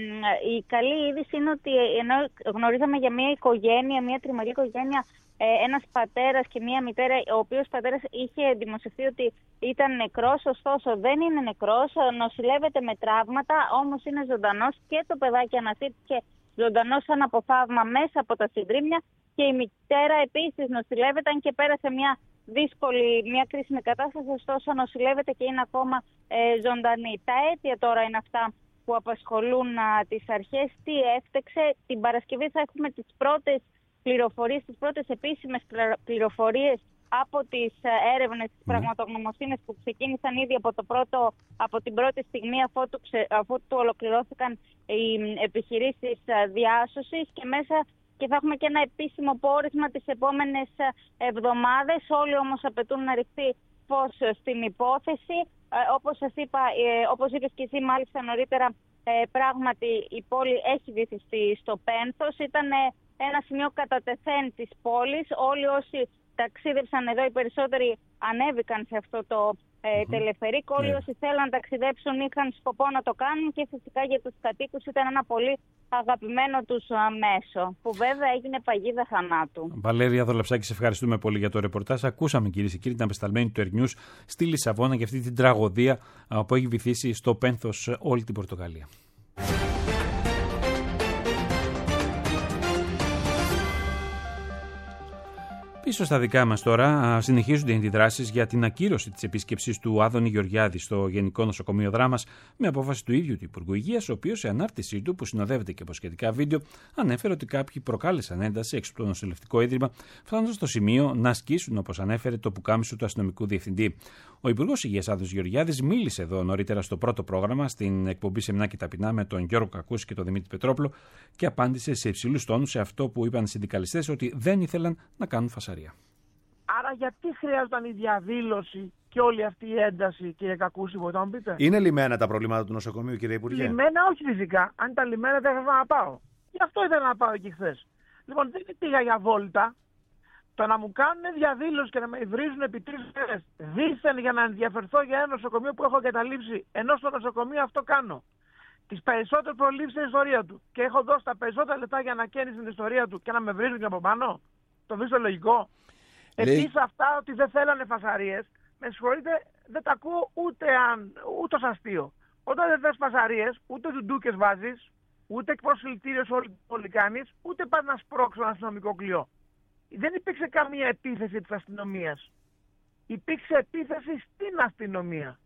η καλή είδηση είναι ότι ενώ γνωρίζαμε για μια οικογένεια, μια τριμερή οικογένεια, ε, ένας πατέρας και μια μητέρα, ο οποίος πατέρας είχε δημοσιευτεί ότι ήταν νεκρός, ωστόσο δεν είναι νεκρός, νοσηλεύεται με τραύματα, όμως είναι ζωντανός και το παιδάκι ανασύρθηκε ζωντανός σαν από θαύμα μέσα από τα συντρίμμια και η μητέρα επίσης νοσηλεύεται, αν και πέρασε μια δύσκολη, μια κρίσιμη κατάσταση, ωστόσο νοσηλεύεται και είναι ακόμα ε, ζωντανή. Τα αίτια τώρα είναι αυτά που απασχολούν α, τις αρχές. Τι έφτεξε? Την Παρασκευή θα έχουμε τις πρώτες πληροφορίες, τις πρώτες επίσημες πληροφορίες από τις έρευνες της πραγματογνωμοσύνης που ξεκίνησαν ήδη από, το πρώτο, από την πρώτη στιγμή αφού του, αφού του ολοκληρώθηκαν οι επιχειρήσεις διάσωσης και μέσα και θα έχουμε και ένα επίσημο πόρισμα τις επόμενες εβδομάδες. Όλοι όμως απαιτούν να ρηχθεί φως στην υπόθεση. Ε, όπως σας είπα, ε, όπως είπες και εσύ μάλιστα νωρίτερα, ε, πράγματι η πόλη έχει βυθιστεί στο πένθος. Ήταν ε, ένα σημείο κατατεθέν της πόλης. Όλοι όσοι ταξίδεψαν εδώ, οι περισσότεροι ανέβηκαν σε αυτό το ε, mm-hmm. τελεφερίκ. Όλοι yeah. όσοι θέλαν να ταξιδέψουν είχαν σκοπό να το κάνουν και φυσικά για τους κατοίκους ήταν ένα πολύ αγαπημένο τους μέσο, που βέβαια έγινε παγίδα θανάτου. Βαλέρια Δολαψάκη, σε ευχαριστούμε πολύ για το ρεπορτάζ. Ακούσαμε, κυρίες και κύριοι, την απεσταλμένη του Ερνιούς στη Λισαβόνα για αυτή την τραγωδία που έχει βυθίσει στο πένθος όλη την Πορτογαλία. Πίσω στα δικά μας τώρα συνεχίζονται οι αντιδράσεις για την ακύρωση της επίσκεψης του Άδωνη Γεωργιάδη στο Γενικό Νοσοκομείο Δράμας με απόφαση του ίδιου του Υπουργού Υγείας, ο οποίος σε ανάρτησή του, που συνοδεύεται και από σχετικά βίντεο, ανέφερε ότι κάποιοι προκάλεσαν ένταση έξω από το νοσηλευτικό ίδρυμα, φτάνοντας στο σημείο να ασκήσουν, όπως ανέφερε, το πουκάμισο του αστυνομικού διευθυντή. Ο Υπουργός Υγείας Άδωνης Γεωργιάδης μίλησε εδώ νωρίτερα στο πρώτο πρόγραμμα, στην εκπομπή Σεμινά και Ταπεινά, με τον Γιώργο Κακούση και τον Δημήτρη Πετρόπουλο και απάντησε σε υψηλούς τόνους σε αυτό που είπαν οι συνδικαλιστές, ότι δεν ήθελαν να κάνουν φασαρία. Άρα γιατί χρειάζονταν η διαδήλωση και όλη αυτή η ένταση, κύριε Κακούση, μπορείτε να μου πείτε? Είναι λυμμένα τα προβλήματα του νοσοκομείου, κύριε Υπουργέ? Λυμμένα, όχι φυσικά. Αν ήταν λυμμένα, δεν ήθελα να πάω. Γι' αυτό ήθελα να πάω εκεί χθες. Λοιπόν, δεν πήγα για βόλτα. Το να μου κάνουν διαδήλωση και να με βρίζουν επί τρεις μέρες δίθεν για να ενδιαφερθώ για ένα νοσοκομείο που έχω εγκαταλείψει, ενώ στο νοσοκομείο αυτό κάνω τις περισσότερες προλήψεις στην ιστορία του και έχω δώσει τα περισσότερα λεπτά για να καίνει στην ιστορία του και να με βρίζουν και από πάνω. Το βρίσκω λογικό? Επίσης αυτά ότι δεν θέλανε φασαρίες, με συγχωρείτε, δεν τα ακούω ούτε, αν, ούτε ως αστείο. Όταν δεν θες φασαρίες, ούτε ντουντούκες βάζεις, ούτε εκπροσυλλητήριο σε όλη την πόλη κάνεις, ούτε πας να σπρώξεις ένα αστυνομικό κλειό. Δεν υπήρξε καμία επίθεση της αστυνομίας. Υπήρξε επίθεση στην αστυνομία.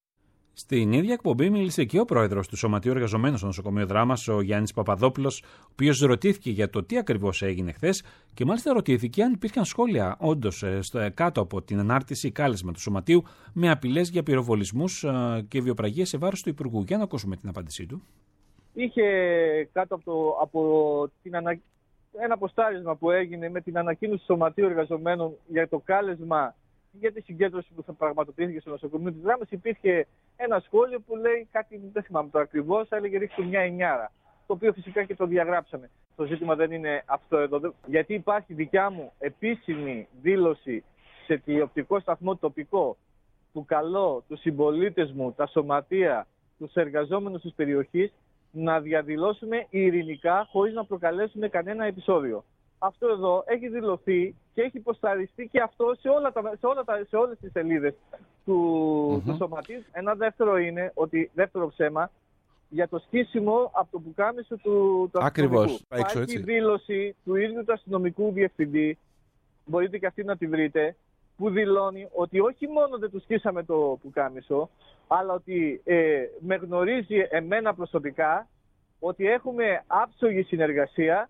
Στην ίδια εκπομπή μίλησε και ο πρόεδρος του Σωματείου Εργαζομένων στο Νοσοκομείο Δράμας, ο Γιάννης Παπαδόπουλος, ο οποίος ρωτήθηκε για το τι ακριβώς έγινε χθες και μάλιστα ρωτήθηκε αν υπήρχαν σχόλια όντως κάτω από την ανάρτηση κάλεσμα του Σωματείου με απειλές για πυροβολισμούς και βιοπραγίες σε βάρος του Υπουργού. Για να ακούσουμε την απάντησή του. Είχε κάτω από, το, από την ανα... ένα ποστάρισμα που έγινε με την ανακοίνωση του Σωματείου Εργαζομένων για το κάλεσμα για τη συγκέντρωση που θα πραγματοποιήθηκε στο νοσοκομείο της Δράμας, υπήρχε ένα σχόλιο που λέει κάτι, δεν θυμάμαι το ακριβώς, έλεγε ρίξτε μια εννιάρα. Το οποίο φυσικά και το διαγράψαμε. Το ζήτημα δεν είναι αυτό εδώ, γιατί υπάρχει δικιά μου επίσημη δήλωση σε τηλεοπτικό σταθμό τοπικό που καλώ τους συμπολίτες μου, τα σωματεία, τους εργαζόμενους της περιοχής να διαδηλώσουμε ειρηνικά χωρίς να προκαλέσουμε κανένα επεισόδιο. Αυτό εδώ έχει δηλωθεί και έχει ποσταριστεί και αυτό σε, όλα τα, σε, όλα τα, σε όλες τις σελίδες του, mm-hmm. του σωματείου. Ένα δεύτερο είναι ότι, δεύτερο ψέμα, για το σκίσιμο από το πουκάμισο του, του αστυνομικού. Υπάρχει δήλωση του ίδιου του αστυνομικού διευθυντή, μπορείτε και αυτή να τη βρείτε, που δηλώνει ότι όχι μόνο δεν του σκίσαμε το πουκάμισο, αλλά ότι ε, με γνωρίζει εμένα προσωπικά, ότι έχουμε άψογη συνεργασία.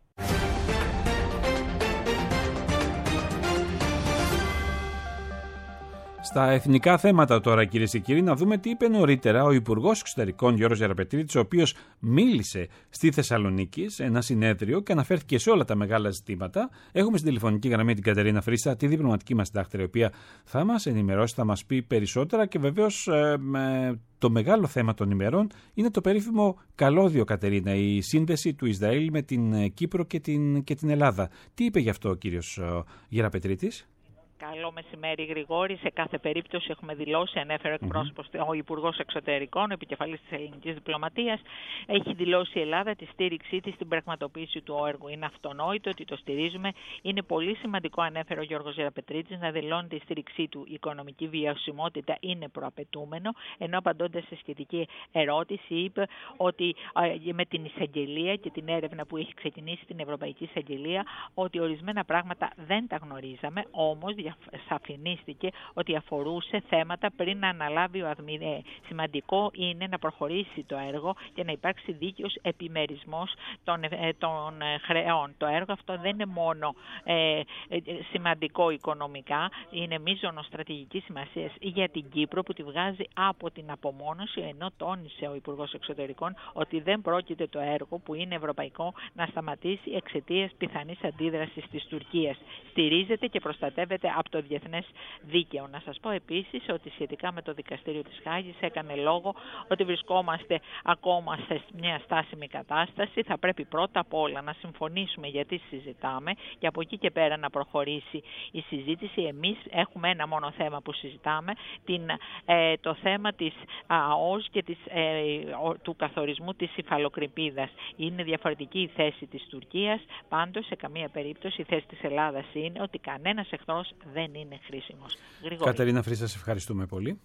Στα εθνικά θέματα τώρα, κυρίες και κύριοι, να δούμε τι είπε νωρίτερα ο Υπουργός Εξωτερικών Γιώργος Γεραπετρίτης, ο οποίος μίλησε στη Θεσσαλονίκη σε ένα συνέδριο και αναφέρθηκε σε όλα τα μεγάλα ζητήματα. Έχουμε στην τηλεφωνική γραμμή την Κατερίνα Φρίστα, τη διπλωματική μας συντάκτρια, η οποία θα μας ενημερώσει, θα μας πει περισσότερα και βεβαίως ε, ε, το μεγάλο θέμα των ημερών είναι το περίφημο καλώδιο, Κατερίνα, η σύνδεση του Ισραήλ με την Κύπρο και την, και την Ελλάδα. Τι είπε γι' αυτό ο κύριος Γεραπετρίτης? Καλό μεσημέρι, Γρηγόρη. Σε κάθε περίπτωση έχουμε δηλώσει, ανέφερε εκπρόσωπος, mm-hmm. ο Υπουργός Εξωτερικών, ο επικεφαλής της ελληνικής διπλωματίας, έχει δηλώσει η Ελλάδα τη στήριξή της στην πραγματοποίηση του έργου. Είναι αυτονόητο ότι το στηρίζουμε. Είναι πολύ σημαντικό, ανέφερε ο Γιώργος Γεραπετρίτης, να δηλώνει τη στήριξή του. Η οικονομική βιωσιμότητα είναι προαπαιτούμενο, ενώ απαντώντας σε σχετική ερώτηση είπε ότι ε, με την εισαγγελία και την έρευνα που έχει ξεκινήσει την Ευρωπαϊκή Εισαγγελία, ότι ορισμένα πράγματα δεν τα γνωρίζαμε, όμως σαφηνίστηκε ότι αφορούσε θέματα πριν να αναλάβει ο ΑΔΜΗ. Σημαντικό είναι να προχωρήσει το έργο και να υπάρξει δίκαιος επιμερισμός των, ε, των χρεών. Το έργο αυτό δεν είναι μόνο ε, ε, σημαντικό οικονομικά, είναι μείζωνος στρατηγικής σημασίας για την Κύπρο που τη βγάζει από την απομόνωση, ενώ τόνισε ο Υπουργός Εξωτερικών ότι δεν πρόκειται το έργο που είναι ευρωπαϊκό να σταματήσει εξαιτίας πιθανής αντίδρασης της Τουρκίας. Στηρίζεται και προστατεύεται από το διεθνές δίκαιο. Να σας πω επίσης ότι σχετικά με το δικαστήριο της Χάγης έκανε λόγο ότι βρισκόμαστε ακόμα σε μια στάσιμη κατάσταση. Θα πρέπει πρώτα απ' όλα να συμφωνήσουμε γιατί συζητάμε και από εκεί και πέρα να προχωρήσει η συζήτηση. Εμείς έχουμε ένα μόνο θέμα που συζητάμε, την, ε, το θέμα της ΑΟΣ και της, ε, του καθορισμού της υφαλοκρηπίδας. Είναι διαφορετική η θέση της Τουρκίας, πάντως σε καμία περίπτωση η θέση της Ελλάδας είναι ότι κανένας εχθρός δεν είναι χρήσιμος. Γρηγόρη. Κατερίνα Φρίστα, σας ευχαριστούμε πολύ.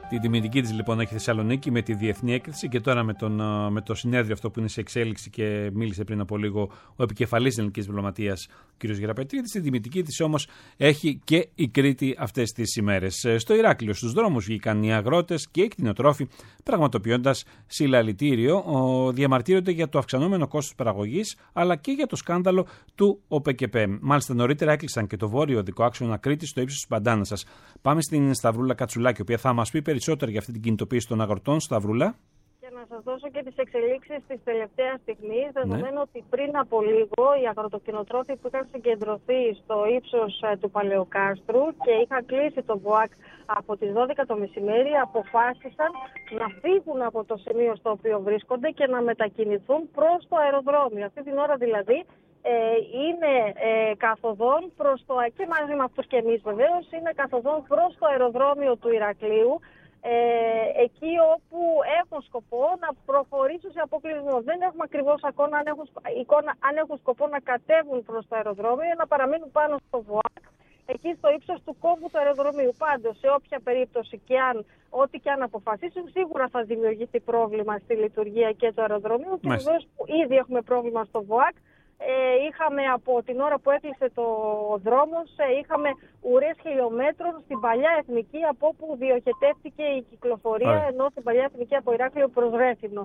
Την τιμητική της λοιπόν έχει Θεσσαλονίκη με τη διεθνή έκθεση και τώρα με, τον, με το συνέδριο αυτό που είναι σε εξέλιξη και μίλησε πριν από λίγο ο επικεφαλής της ελληνικής διπλωματίας κ. Γεραπετρίδης. Την τιμητική της όμως έχει και η Κρήτη αυτές τις ημέρες. Στο Ηράκλειο στους δρόμους βγήκαν οι αγρότες και οι κτηνοτρόφοι πραγματοποιώντας συλλαλητήριο. Διαμαρτύρονται για το αυξανόμενο κόστος παραγωγής αλλά και για το σκάνδαλο του ΟΠΕΚΕΠΕ. Μάλιστα νωρίτερα έκλεισαν και το βόρειο οδικό άξονα Κρήτης στο ύψος της Παντάνασας. Πάμε στην Σταυρούλα Κατσουλάκη, η οποία θα μας πει περισσότερο για αυτή την κινητοποίηση των αγροτών. Σταυρούλα. Και να σας δώσω και τις εξελίξεις της τελευταίας στιγμής, δεδομένου ναι. ότι πριν από λίγο οι αγροτοκτηνοτρόφοι που είχαν συγκεντρωθεί στο ύψος του Παλαιοκάστρου και είχαν κλείσει το ΒΟΑΚ από τις δώδεκα το μεσημέρι, αποφάσισαν να φύγουν από το σημείο στο οποίο βρίσκονται και να μετακινηθούν προς το αεροδρόμιο. Αυτή την ώρα δηλαδή ε, είναι ε, καθοδόν προς το, και μαζί με αυτούς και εμείς βεβαίως, είναι καθοδόν προς το αεροδρόμιο του Ηρακλείου, Ε, εκεί όπου έχουν σκοπό να προχωρήσουν σε αποκλεισμό. Δεν έχουμε ακριβώς ακόμα αν έχουν, εικόνα αν έχουν σκοπό να κατέβουν προς το αεροδρόμιο ή να παραμείνουν πάνω στο ΒΟΑΚ, εκεί στο ύψος του κόμβου του αεροδρομίου. Πάντως, σε όποια περίπτωση και αν, ό,τι και αν αποφασίσουν, σίγουρα θα δημιουργηθεί πρόβλημα στη λειτουργία και του αεροδρομίου. Και βεβαίως ήδη έχουμε πρόβλημα στο ΒΟΑΚ. Ε, είχαμε από την ώρα που έκλεισε το δρόμος, ε, είχαμε ουρές χιλιόμετρων στην παλιά Εθνική, από όπου διοχετεύτηκε η κυκλοφορία, Άρα. ενώ στην παλιά Εθνική από Ηράκλειο προς Ρέθυμνο.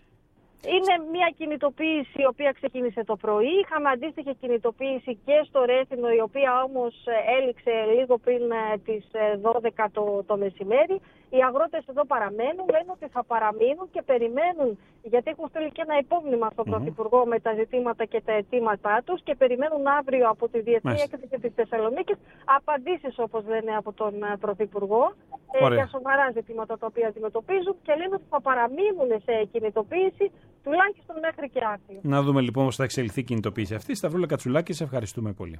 Είναι μια κινητοποίηση η οποία ξεκίνησε το πρωί. Είχαμε αντίστοιχη κινητοποίηση και στο Ρέθυμνο, η οποία όμως έληξε λίγο πριν τις δώδεκα το, το μεσημέρι. Οι αγρότες εδώ παραμένουν, λένε ότι θα παραμείνουν και περιμένουν, γιατί έχουν στείλει και ένα υπόμνημα στον mm-hmm. Πρωθυπουργό με τα ζητήματα και τα αιτήματά τους και περιμένουν αύριο από τη Διεθνή Έκθεση της Θεσσαλονίκης απαντήσεις, όπως λένε, από τον Πρωθυπουργό ε, για σοβαρά ζητήματα τα οποία αντιμετωπίζουν και λένε ότι θα παραμείνουν σε κινητοποίηση τουλάχιστον μέχρι και αύριο. Να δούμε λοιπόν πώς θα εξελιχθεί η κινητοποίηση αυτή. Σταυρούλα Κατσουλάκη, σε ευχαριστούμε πολύ.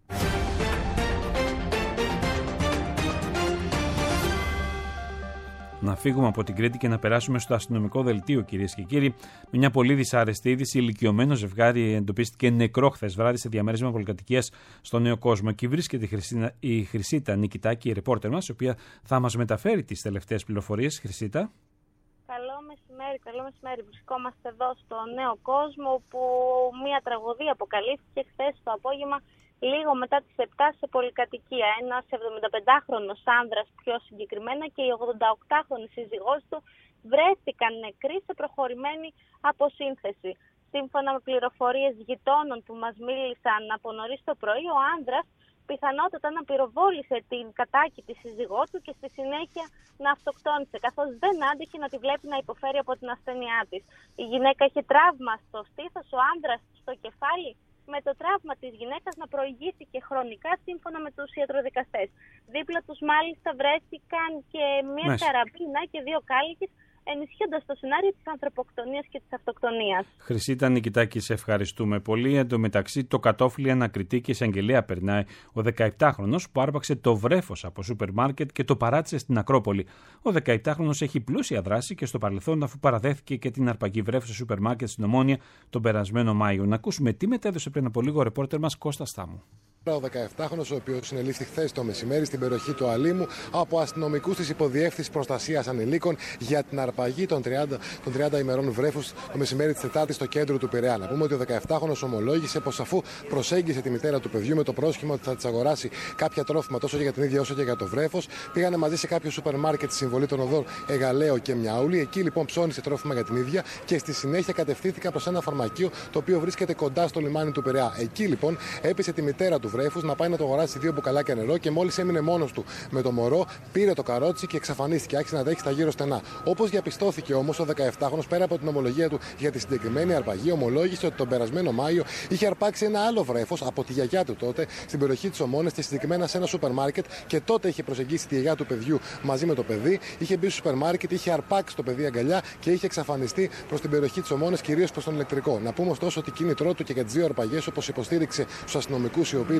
Να φύγουμε από την Κρήτη και να περάσουμε στο αστυνομικό δελτίο, κυρίες και κύριοι. Με μια πολύ δυσάρεστη είδηση, ηλικιωμένο ζευγάρι εντοπίστηκε νεκρό χθες βράδυ σε διαμέρισμα πολυκατοικίας στο Νέο Κόσμο. Εκεί βρίσκεται η, Χρυσίνα, η Χρυσίτα Νικητάκη, η ρεπόρτερ μας, η οποία θα μας μεταφέρει τις τελευταίες πληροφορίες. Χρυσίτα. Καλό μεσημέρι, καλό μεσημέρι. Βρισκόμαστε εδώ στο Νέο Κόσμο, που μια τραγωδία αποκαλύφθηκε χθες το απόγευμα, λίγο μετά τις επτά σε πολυκατοικία. Ένας εβδομηνταπεντάχρονος άνδρας πιο συγκεκριμένα και η ογδονταοκτάχρονη σύζυγός του βρέθηκαν νεκροί σε προχωρημένη αποσύνθεση. Σύμφωνα με πληροφορίες γειτόνων που μας μίλησαν από νωρίς το πρωί, ο άνδρας πιθανότατα να πυροβόλησε την κατάκητη σύζυγό του και στη συνέχεια να αυτοκτόνησε, καθώς δεν άντυχε να τη βλέπει να υποφέρει από την ασθένειά της. Η γυναίκα είχε τραύμα στο στήθος, ο άνδρας στο κεφάλι, με το τραύμα της γυναίκας να προηγήθηκε χρονικά σύμφωνα με τους ιατροδικαστές. Δίπλα τους μάλιστα βρέθηκαν και μια Μες. καραμπίνα και δύο κάλικες, ενισχύοντας το σενάριο της ανθρωποκτονίας και της αυτοκτονίας. Χρυσίτα Νικητάκη, σε ευχαριστούμε πολύ. Εν τω μεταξύ, το κατόφλι ανακριτή και εισαγγελέα περνάει ο δεκαεπτάχρονος που άρπαξε το βρέφος από σούπερ μάρκετ και το παράτησε στην Ακρόπολη. Ο δεκαεπτάχρονος έχει πλούσια δράση και στο παρελθόν, αφού παραδέχθηκε και την αρπαγή βρέφου σε σούπερ μάρκετ στην Ομόνια τον περασμένο Μάιο. Να ακούσουμε τι μετέδωσε πριν από λίγο ο ρεπόρτερ μας Κώστας Στάμου. Ο δεκαεπτάχρονος, ο οποίος συνελήφθη χθες το μεσημέρι στην περιοχή του Αλήμου από αστυνομικούς της Υποδιεύθυνσης Προστασίας Ανηλίκων για την αρπαγή των τριάντα, των τριάντα ημερών βρέφους το μεσημέρι της Τετάρτης στο κέντρο του Πειραιά. Να πούμε ότι ο δεκαεπτάχρονος ομολόγησε πως αφού προσέγγισε τη μητέρα του παιδιού με το πρόσχημα ότι θα της αγοράσει κάποια τρόφιμα τόσο για την ίδια όσο και για το βρέφος, πήγανε μαζί σε κάποιο σούπερ μάρκετ στη συμβολή των οδών Εγαλαίο και Μιαούλη. Εκεί λοιπόν ψώνισε τρόφιμα για την ίδια και στη συνέχεια κατευθύνθηκα προς ένα φαρμακείο το οποίο βρίσκεται κοντά στο λιμάνι του Πειραιά. Εκεί λοιπόν έπεισε τη μητέρα του βρέφους να πάει να το αγοράσει δύο μπουκαλάκια νερό και μόλις έμεινε μόνος του με το μωρό, πήρε το καρότσι και εξαφανίστηκε. Άρχισε να τρέχει στα γύρω στενά. Όπως διαπιστώθηκε όμως, ο δεκαεπτάχρονος πέρα από την ομολογία του για τη συγκεκριμένη αρπαγή, ομολόγησε ότι τον περασμένο Μάιο είχε αρπάξει ένα άλλο βρέφος από τη γιαγιά του τότε στην περιοχή της Ομόνες και συγκεκριμένα σε ένα σούπερ μάρκετ και τότε είχε προσεγγίσει τη γιαγιά του παιδιού μαζί με το παιδί. Είχε μπει στο σούπερ μάρκετ, είχε αρπάξει το παιδί αγκαλιά και είχε εξαφανιστεί προς την περιοχή της Ομόνες, κυρίως προς τον ηλεκτρικό. Να πούμε ωστόσο ότι κίνητρό του και για τις δύο αρπαγές, όπως υποστήριξε στους αστυνομικούς οι οποίοι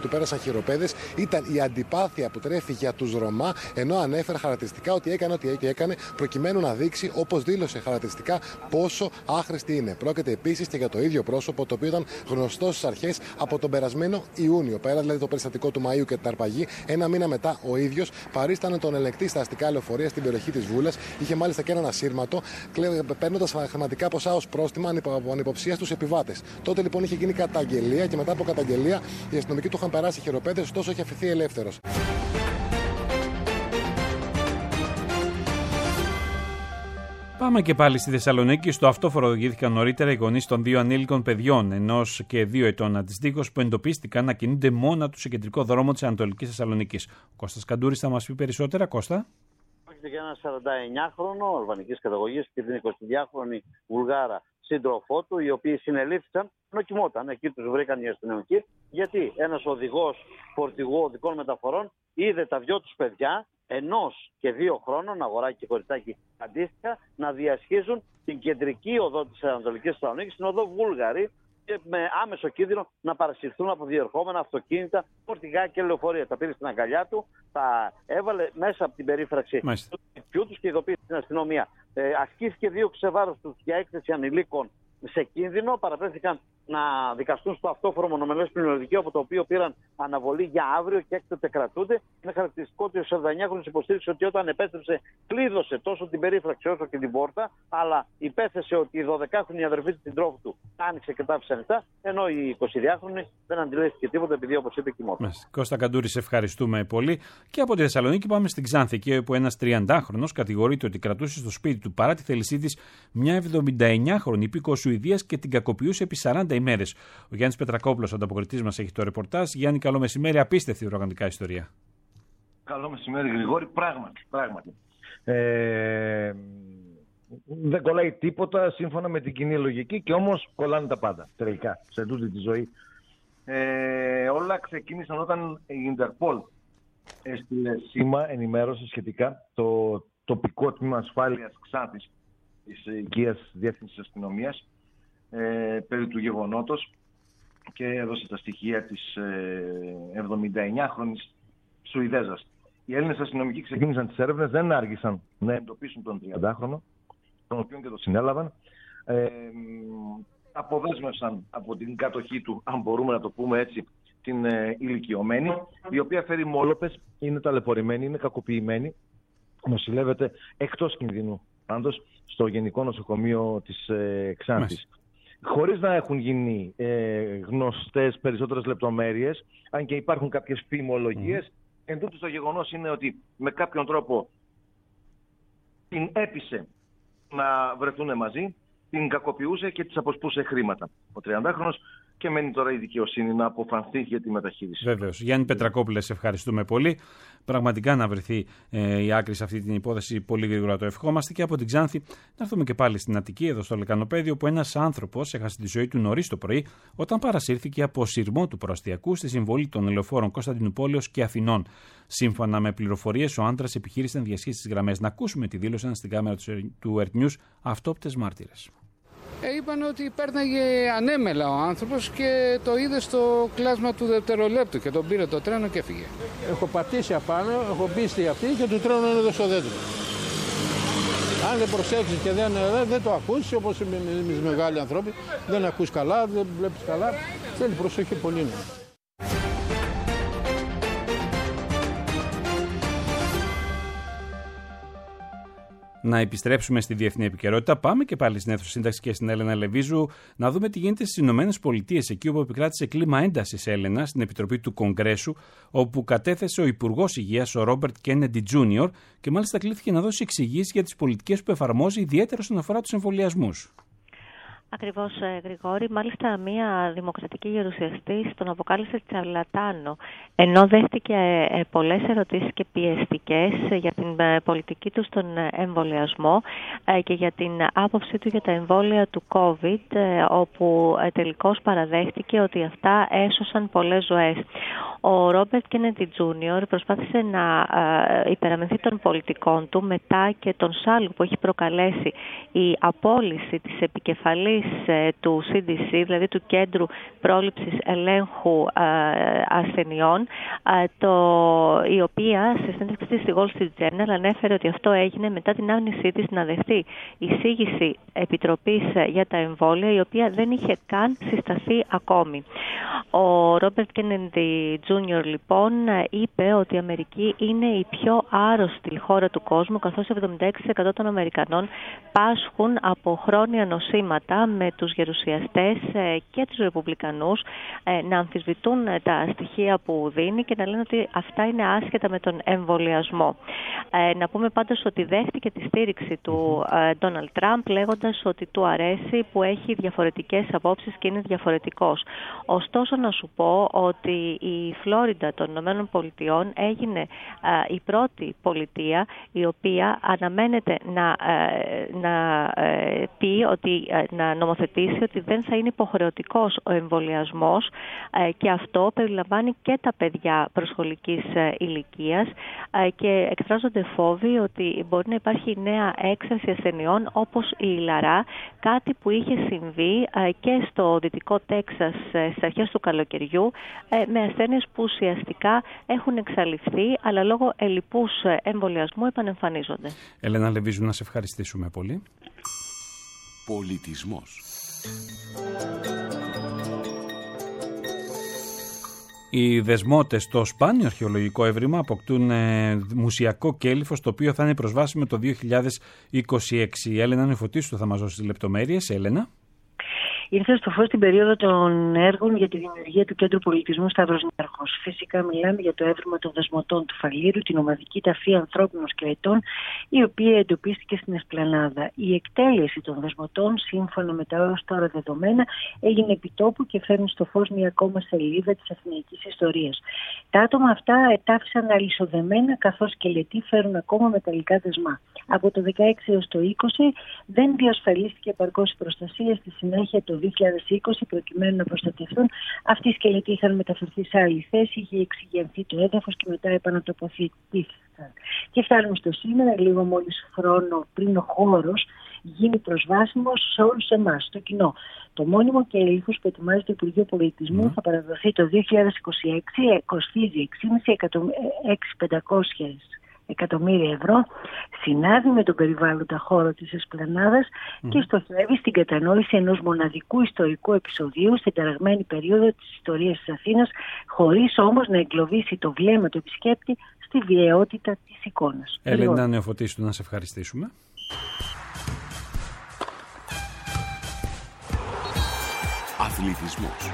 του πέρασαν χειροπέδες ήταν η αντιπάθεια που τρέφει για τους Ρωμά, ενώ ανέφερε χαρακτηριστικά ότι έκανε ό,τι έκανε προκειμένου να δείξει, όπως δήλωσε χαρακτηριστικά, πόσο άχρηστη είναι. Πρόκειται επίσης και για το ίδιο πρόσωπο, το οποίο ήταν γνωστό στις αρχές από τον περασμένο Ιούνιο. Πέρα δηλαδή το περιστατικό του Μαΐου και την αρπαγή, ένα μήνα μετά ο ίδιος παρίστανε τον ελεγκτή στα αστικά λεωφορεία στην περιοχή της Βούλας. Είχε μάλιστα και ένα ασύρματο, παίρνοντας χρηματικά ποσά ως πρόστιμα από ανυποψία στους επιβάτες. Τότε λοιπόν είχε γίνει καταγγελία και μετά από καταγγελία οι αστυνομικοί του είχαν περάσει χειροπέδες, ωστόσο είχε αφηθεί ελεύθερος. Πάμε και πάλι στη Θεσσαλονίκη. Στο αυτό φορολογήθηκαν νωρίτερα οι γονείς των δύο ανήλικων παιδιών, ενός και δύο ετών αντιστοίχως, που εντοπίστηκαν να κινούνται μόνα τους σε κεντρικό δρόμο της Ανατολικής Θεσσαλονίκης. Ο Κώστας Καντούρης θα μας πει περισσότερα. Κώστα. Πρόκειται για ένα σαρανταεννιάχρονο αλβανικής καταγωγής και την εικοσιδυάχρονη Βουλγάρα σύντροφό του, οι οποίοι συνελήφθησαν ενώ κοιμόταν. Εκεί τους βρήκαν οι αστυνομικοί, γιατί ένας οδηγός φορτηγού οδικών μεταφορών είδε τα δυο τους παιδιά, ενός και δύο χρόνων, αγοράκι και κοριτσάκι αντίστοιχα, να διασχίζουν την κεντρική οδό της Ανατολικής Θεσσαλονίκης, την οδό Βούλγαρη, και με άμεσο κίνδυνο να παρασυρθούν από διερχόμενα αυτοκίνητα, φορτηγά και λεωφορεία. Τα πήρε στην αγκαλιά του, τα έβαλε μέσα από την περίφραξη του σπιτιού του και ειδοποίησε την αστυνομία. Ε, ασκήθηκε δίωξη σε βάρος τους για έκθεση ανηλίκων σε κίνδυνο. Παραπέμφθηκαν να δικαστούν στο αυτόφορο μονομελές ποινιοδικείο, από το οποίο πήραν αναβολή για αύριο και έκτοτε κρατούνται. Είναι χαρακτηριστικό ότι ο σαρανταεννιάχρονος υποστήριξε ότι όταν επέστρεψε κλείδωσε τόσο την περίφραξη όσο και την πόρτα, αλλά υπέθεσε ότι η δωδεκάχρονη αδερφή του συντρόφου του άνοιξε και τα άφησε ανοιχτά, ενώ η εικοσιδυάχρονη δεν αντιλήφθηκε τίποτα επειδή, όπως είπε, κοιμόταν. Κώστα Καντούρη, σε ευχαριστούμε πολύ. Και από τη Θεσσαλονίκη πάμε στην Ξάνθη, εκεί όπου ένας τριαντάχρονος κατηγορείται ότι κρατούσε στο σπίτι του παρά τη θέλησή της μια εβδομηνταεννιάχρονη υπήκοο Σουηδίας και την κακοποιούσε επί σαράντα ημέρες. Ο Γιάννης Πετρακόπουλος, ανταποκριτής μας, έχει το ρεπορτάζ. Γιάννη, καλό μεσημέρι. Απίστευτη ρογαντικά ιστορία. Καλό μεσημέρι, Γρηγόρη. Πράγματι, πράγματι. Ε, δεν κολλάει τίποτα σύμφωνα με την κοινή λογική και όμως κολλάνε τα πάντα τελικά σε τούτη τη ζωή. Ε, όλα ξεκίνησαν όταν η Ιντερπολ έστειλε σήμα, ενημέρωσε σχετικά το τοπικό τμήμα ασφάλειας Ξάνθης της οικίας Διεύθυνσης Αστυνομίας ε, περί του γεγονότος και έδωσε τα στοιχεία της ε, εβδομηνταεννιάχρονης Σουηδέζας. Οι Έλληνες αστυνομικοί ξεκίνησαν τις έρευνες, δεν άργησαν να εντοπίσουν τον τριαντάχρονο, τον οποίο και το συνέλαβαν. Ε, αποδέσμευσαν από την κατοχή του, αν μπορούμε να το πούμε έτσι, την ε, ηλικιωμένη, η οποία φέρει μόλοπες, είναι ταλαιπωρημένη, είναι κακοποιημένη, νοσηλεύεται εκτός κινδύνου πάντως στο Γενικό Νοσοκομείο της ε, Ξάνθης. Χωρίς να έχουν γίνει ε, γνωστές περισσότερες λεπτομέρειες, αν και υπάρχουν κάποιες φημολογίες, mm. εν τούτης το γεγονός είναι ότι με κάποιον τρόπο την έπεισε να βρεθούν μαζί, την κακοποιούσε και της αποσπούσε χρήματα. Ο τριαντάχρονος και μένει τώρα η δικαιοσύνη να αποφανθεί για τη μεταχείριση. Βεβαίως. Γιάννη Πετρακόπουλε, σε ευχαριστούμε πολύ. Πραγματικά να βρεθεί ε, η άκρη σε αυτή την υπόθεση πολύ γρήγορα, το ευχόμαστε. Και από την Ξάνθη να έρθουμε και πάλι στην Αττική, εδώ στο Λεκανοπέδιο, που ένας άνθρωπος έχασε τη ζωή του νωρίς το πρωί όταν παρασύρθηκε από σειρμό του προαστιακού στη συμβολή των ελεοφόρων Κωνσταντινουπόλεως και Αθηνών. Σύμφωνα με πληροφορίες, ο άντρας επιχείρησε να διασχίσει τις γραμμές. Να ακούσουμε τι δήλωσαν στην κάμερα του Earth News αυτόπτες μάρτυρες. Ε, είπαν ότι πέρναγε ανέμελα ο άνθρωπος και το είδε στο κλάσμα του δευτερολέπτου και τον πήρε το τρένο και έφυγε. Έχω πατήσει απάνω, έχω μπει στη αυτή και το τρένο είναι εδώ στο δέντρο. Αν δεν προσέξεις και δεν, δεν, δεν το ακούσεις, όπως εμείς μεγάλοι άνθρωποι, δεν ακούς καλά, δεν βλέπεις καλά, θέλει προσοχή πολύ. Ναι. Να επιστρέψουμε στη διεθνή επικαιρότητα. Πάμε και πάλι στην αίθουσα σύνταξη και στην Έλενα Λεβίζου να δούμε τι γίνεται στις Ηνωμένες Πολιτείες, εκεί όπου επικράτησε κλίμα έντασης, Έλενα, στην Επιτροπή του Κογκρέσου, όπου κατέθεσε ο Υπουργός Υγείας, ο Ρόμπερτ Κέννεντι Τζούνιορ, και μάλιστα κλήθηκε να δώσει εξηγήσεις για τις πολιτικές που εφαρμόζει, ιδιαίτερα όσον αφορά τους εμβολιασμούς. Ακριβώς, Γρηγόρη. Μάλιστα, μία δημοκρατική γερουσιαστής τον αποκάλεσε τσαρλατάνο, ενώ δέχτηκε πολλές ερωτήσεις και πιεστικές για την πολιτική του στον εμβολιασμό και για την άποψή του για τα εμβόλια του COVID, όπου τελικώς παραδέχτηκε ότι αυτά έσωσαν πολλές ζωές. Ο Ρόμπερτ Κένεντι Τζούνιορ προσπάθησε να υπεραμεινθεί των πολιτικών του μετά και τον σάλου που έχει προκαλέσει η απόλυση της επικεφαλής του σι ντι σι, δηλαδή του Κέντρου Πρόληψης Ελέγχου Ασθενειών, το, η οποία σε συνέντευξη της στη Wall Street Journal ανέφερε ότι αυτό έγινε μετά την άρνησή της να δεχτεί εισήγηση επιτροπής για τα εμβόλια, η οποία δεν είχε καν συσταθεί ακόμη. Ο Ρόμπερτ Κένεντι Τζούνιορ λοιπόν είπε ότι η Αμερική είναι η πιο άρρωστη χώρα του κόσμου, καθώς εβδομήντα έξι τοις εκατό των Αμερικανών πάσχουν από χρόνια νοσήματα, με τους γερουσιαστές και τους ρεπουμπλικανούς να αμφισβητούν τα στοιχεία που δίνει και να λένε ότι αυτά είναι άσχετα με τον εμβολιασμό. Να πούμε πάντως ότι δέχτηκε τη στήριξη του Ντόναλντ Τραμπ, λέγοντας ότι του αρέσει που έχει διαφορετικές απόψεις και είναι διαφορετικός. Ωστόσο να σου πω ότι η Φλόριντα των Ηνωμένων Πολιτειών έγινε η πρώτη πολιτεία η οποία αναμένεται να, να πει ότι, να νομοθετήσει ότι δεν θα είναι υποχρεωτικός ο εμβολιασμός, και αυτό περιλαμβάνει και τα παιδιά προσχολικής ηλικίας, και εκφράζονται φόβοι ότι μπορεί να υπάρχει νέα έξαρση ασθενειών όπως η Ιλαρά, κάτι που είχε συμβεί και στο δυτικό Τέξας στις αρχές του καλοκαιριού, με ασθένειες που ουσιαστικά έχουν εξαλειφθεί, αλλά λόγω ελλειπούς εμβολιασμού επανεμφανίζονται. Έλενα Λεβίζου, να σε ευχαριστήσουμε πολύ. Πολιτισμός. Οι δεσμότες στο σπάνιο αρχαιολογικό έβριμα αποκτούν ε, μουσιακό κέλυφος, το οποίο θα είναι προσβάσιμο το δύο χιλιάδες είκοσι έξι. Η Έλενα Νεφωτίσου θα μας δώσει τις λεπτομέρειες. Έλενα. Ήρθε στο φως την περίοδο των έργων για τη δημιουργία του Κέντρου Πολιτισμού Σταύρος Νιάρχος. Φυσικά μιλάμε για το έβριμα των δεσμοτών του Φαλήρου, την ομαδική ταφή ανθρώπινων σκελετών, η οποία εντοπίστηκε στην Εσπλανάδα. Η εκτέλεση των δεσμοτών, σύμφωνα με τα έως τώρα δεδομένα, έγινε επιτόπου και φέρνει στο φως μια ακόμα σελίδα της αθηναϊκής ιστορίας. Τα άτομα αυτά ετάφησαν αλυσοδεμένα, καθώς σκελετοί φέρουν ακόμα μεταλλικά δεσμά. Από το δεκαέξι έως το είκοσι δεν διασφαλίστηκε επαρκώς η προστασία. Στη συνέχεια το δύο χιλιάδες είκοσι, προκειμένου να προστατευτούν, αυτοί οι σκελετοί είχαν μεταφερθεί σε άλλη θέση, είχε εξηγιανθεί το έδαφος και μετά επανατοποθετήθηκαν. Και φτάνουμε στο σήμερα, λίγο μόλις χρόνο πριν ο χώρος γίνει προσβάσιμος σε όλους εμάς, το κοινό. Το μόνιμο κέλυφος που ετοιμάζει το Υπουργείο Πολιτισμού mm. θα παραδοθεί το δύο χιλιάδες είκοσι έξι, κοστίζει έξι χιλιάδες πεντακόσια εκατομμύρια ευρώ, συνάδει με τον περιβάλλοντα χώρο της Εσπλανάδας mm. και στοχεύει στην κατανόηση ενός μοναδικού ιστορικού επεισοδίου στην ταραγμένη περίοδο της ιστορίας της Αθήνας, χωρίς όμως να εγκλωβίσει το βλέμμα του επισκέπτη στη βιαιότητα της εικόνας. Έλενα Νεοφωτίστου, να σε ευχαριστήσουμε. Αθλητισμός.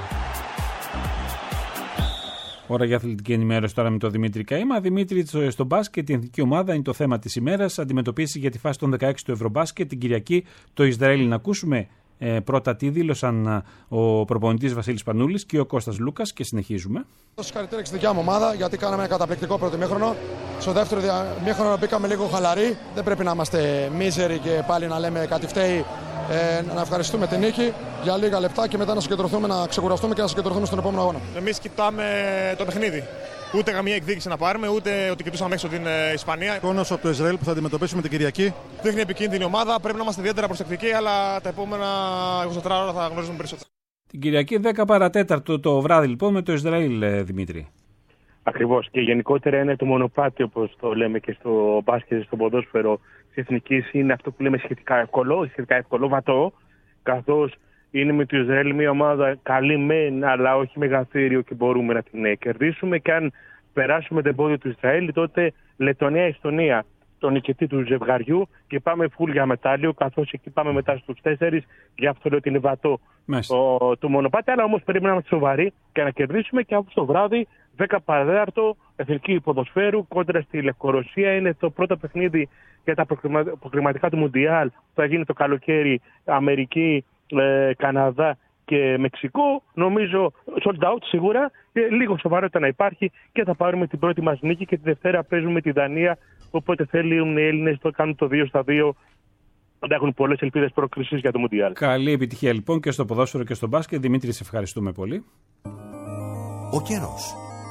Ώρα για αθλητική ενημέρωση τώρα με τον Δημήτρη Καΐμα. Δημήτρη, στο μπάσκετ η εθνική ομάδα είναι το θέμα της ημέρας. Αντιμετωπίσει για τη φάση των δεκαέξι του Ευρωμπάσκετ την Κυριακή το Ισραήλ. Να ακούσουμε ε, πρώτα τι δήλωσαν ο προπονητής Βασίλης Πανούλης και ο Κώστας Λούκας και συνεχίζουμε. Συγχαρητήρια στη δικιά μου ομάδα, γιατί κάναμε ένα καταπληκτικό πρώτο ημίχρονο. Στο δεύτερο ημίχρονο μπήκαμε λίγο χαλαροί. Δεν πρέπει να είμαστε μίζεροι και πάλι να λέμε κάτι φταίει. Ε, να ευχαριστούμε την νίκη για λίγα λεπτά και μετά να συγκεντρωθούμε, να ξεκουραστούμε και να συγκεντρωθούμε στον επόμενο αγώνα. Εμείς κοιτάμε το παιχνίδι. Ούτε καμία εκδίκηση να πάρουμε, ούτε ότι κοιτούσαμε έξω την ε, Ισπανία. Εικόνος από το Ισραήλ που θα αντιμετωπίσουμε την Κυριακή. Δείχνει επικίνδυνη ομάδα, πρέπει να είμαστε ιδιαίτερα προσεκτικοί, αλλά τα επόμενα είκοσι τέσσερις ώρα θα γνωρίζουμε περισσότερα. Την Κυριακή δέκα παρά τέταρτο το βράδυ λοιπόν με το Ισραήλ, Δημήτρη. Ακριβώς. Και γενικότερα είναι το μονοπάτι, όπως το λέμε και στο μπάσκετ, στο ποδόσφαιρο της Εθνικής, είναι αυτό που λέμε σχετικά εύκολο, σχετικά εύκολο βατό, καθώς είναι με το Ισραήλ μια ομάδα καλή μεν, αλλά όχι μεγαθύριο και μπορούμε να την κερδίσουμε. Και αν περάσουμε το εμπόδιο του Ισραήλ, τότε Λετωνία-Εστονία, τον νικητή του ζευγαριού, και πάμε φουλ για μετάλλιο, καθώς εκεί πάμε μετά στους τέσσερις. Γι' αυτό λέω ότι είναι βατό το, το μονοπάτι, αλλά όμως πρέπει να είμαστε σοβαροί και να κερδίσουμε. Και από το βράδυ, δέκα παρά τέταρτο, εθνική ποδοσφαίρου κόντρα στη Λευκορωσία. Είναι το πρώτο παιχνίδι για τα προκριματικά του Μουντιάλ που θα γίνει το καλοκαίρι. Αμερική, ε, Καναδά και Μεξικό. Νομίζω sold out σίγουρα. Και λίγο σοβαρότητα να υπάρχει και θα πάρουμε την πρώτη μας νίκη. Και τη Δευτέρα παίζουμε τη Δανία. Οπότε θέλουν οι Έλληνες να κάνουν το δύο στα δύο. Να έχουν πολλές ελπίδες πρόκρισης για το Μουντιάλ. Καλή επιτυχία λοιπόν και στο ποδόσφαιρο και στο μπάσκετ. Δημήτρη, σε ευχαριστούμε πολύ. Ο καιρός.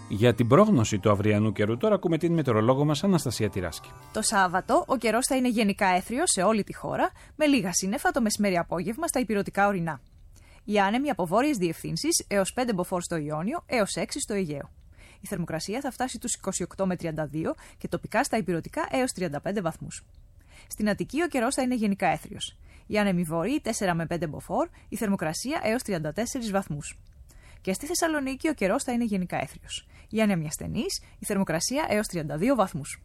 Για την πρόγνωση του αυριανού καιρού, τώρα ακούμε την μετεωρολόγο μας Αναστασία Τυράσκη. Το Σάββατο ο καιρός θα είναι γενικά έθριος σε όλη τη χώρα, με λίγα σύννεφα το μεσημέρι-απόγευμα στα ηπειρωτικά ορεινά. Οι άνεμοι από βόρειες διευθύνσεις έως πέντε μποφόρ στο Ιόνιο έως έξι στο Αιγαίο. Η θερμοκρασία θα φτάσει τους είκοσι οκτώ με τριάντα δύο και τοπικά στα ηπειρωτικά έως τριάντα πέντε βαθμούς. Στην Αττική ο καιρός θα είναι γενικά έθριος. Οι άνεμοι βόρειοι τέσσερα με πέντε μποφόρ, η θερμοκρασία έως τριάντα τέσσερις βαθμούς. Και στη Θεσσαλονίκη ο καιρός θα είναι γενικά έθριος. Οι άνεμοι ασθενείς, η θερμοκρασία έως τριάντα δύο βαθμούς.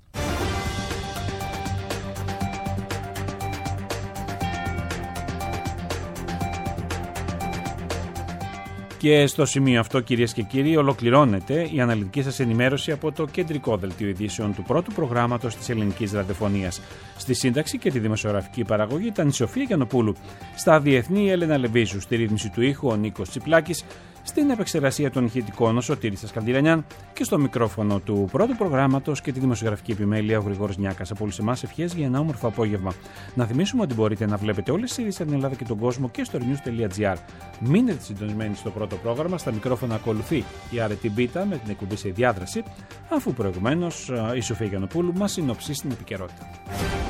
Και στο σημείο αυτό, κυρίες και κύριοι, ολοκληρώνεται η αναλυτική σας ενημέρωση από το κεντρικό δελτίο ειδήσεων του πρώτου προγράμματος της ελληνικής ραδιοφωνίας. Στη σύνταξη και τη δημοσιογραφική παραγωγή ήταν η Σοφία Γιαννοπούλου. Στα διεθνή η Έλενα Λεβίζου, στη ρύθμιση του ήχου ο Νίκος Τσιπλάκης, στην επεξεργασία των ηχητικών ο Σωτήρης Ασκαντηρανιάν και στο μικρόφωνο του πρώτου προγράμματος και τη δημοσιογραφική επιμέλεια ο Γρηγόρης Νιάκας. Από όλους εμάς ευχές για ένα όμορφο απόγευμα. Να θυμίσουμε ότι μπορείτε να βλέπετε όλες τις ειδήσεις από την Ελλάδα και τον κόσμο και στο news τελεία gr. Μείνετε συντονισμένοι στο πρώτο πρόγραμμα. Στα μικρόφωνα ακολουθεί η Αρετή Μπίτα με την εκπομπή σε διάδραση, αφού προηγουμένως η Σοφία Γιαννοπούλου μας συνοψίσει την επικαιρότητα.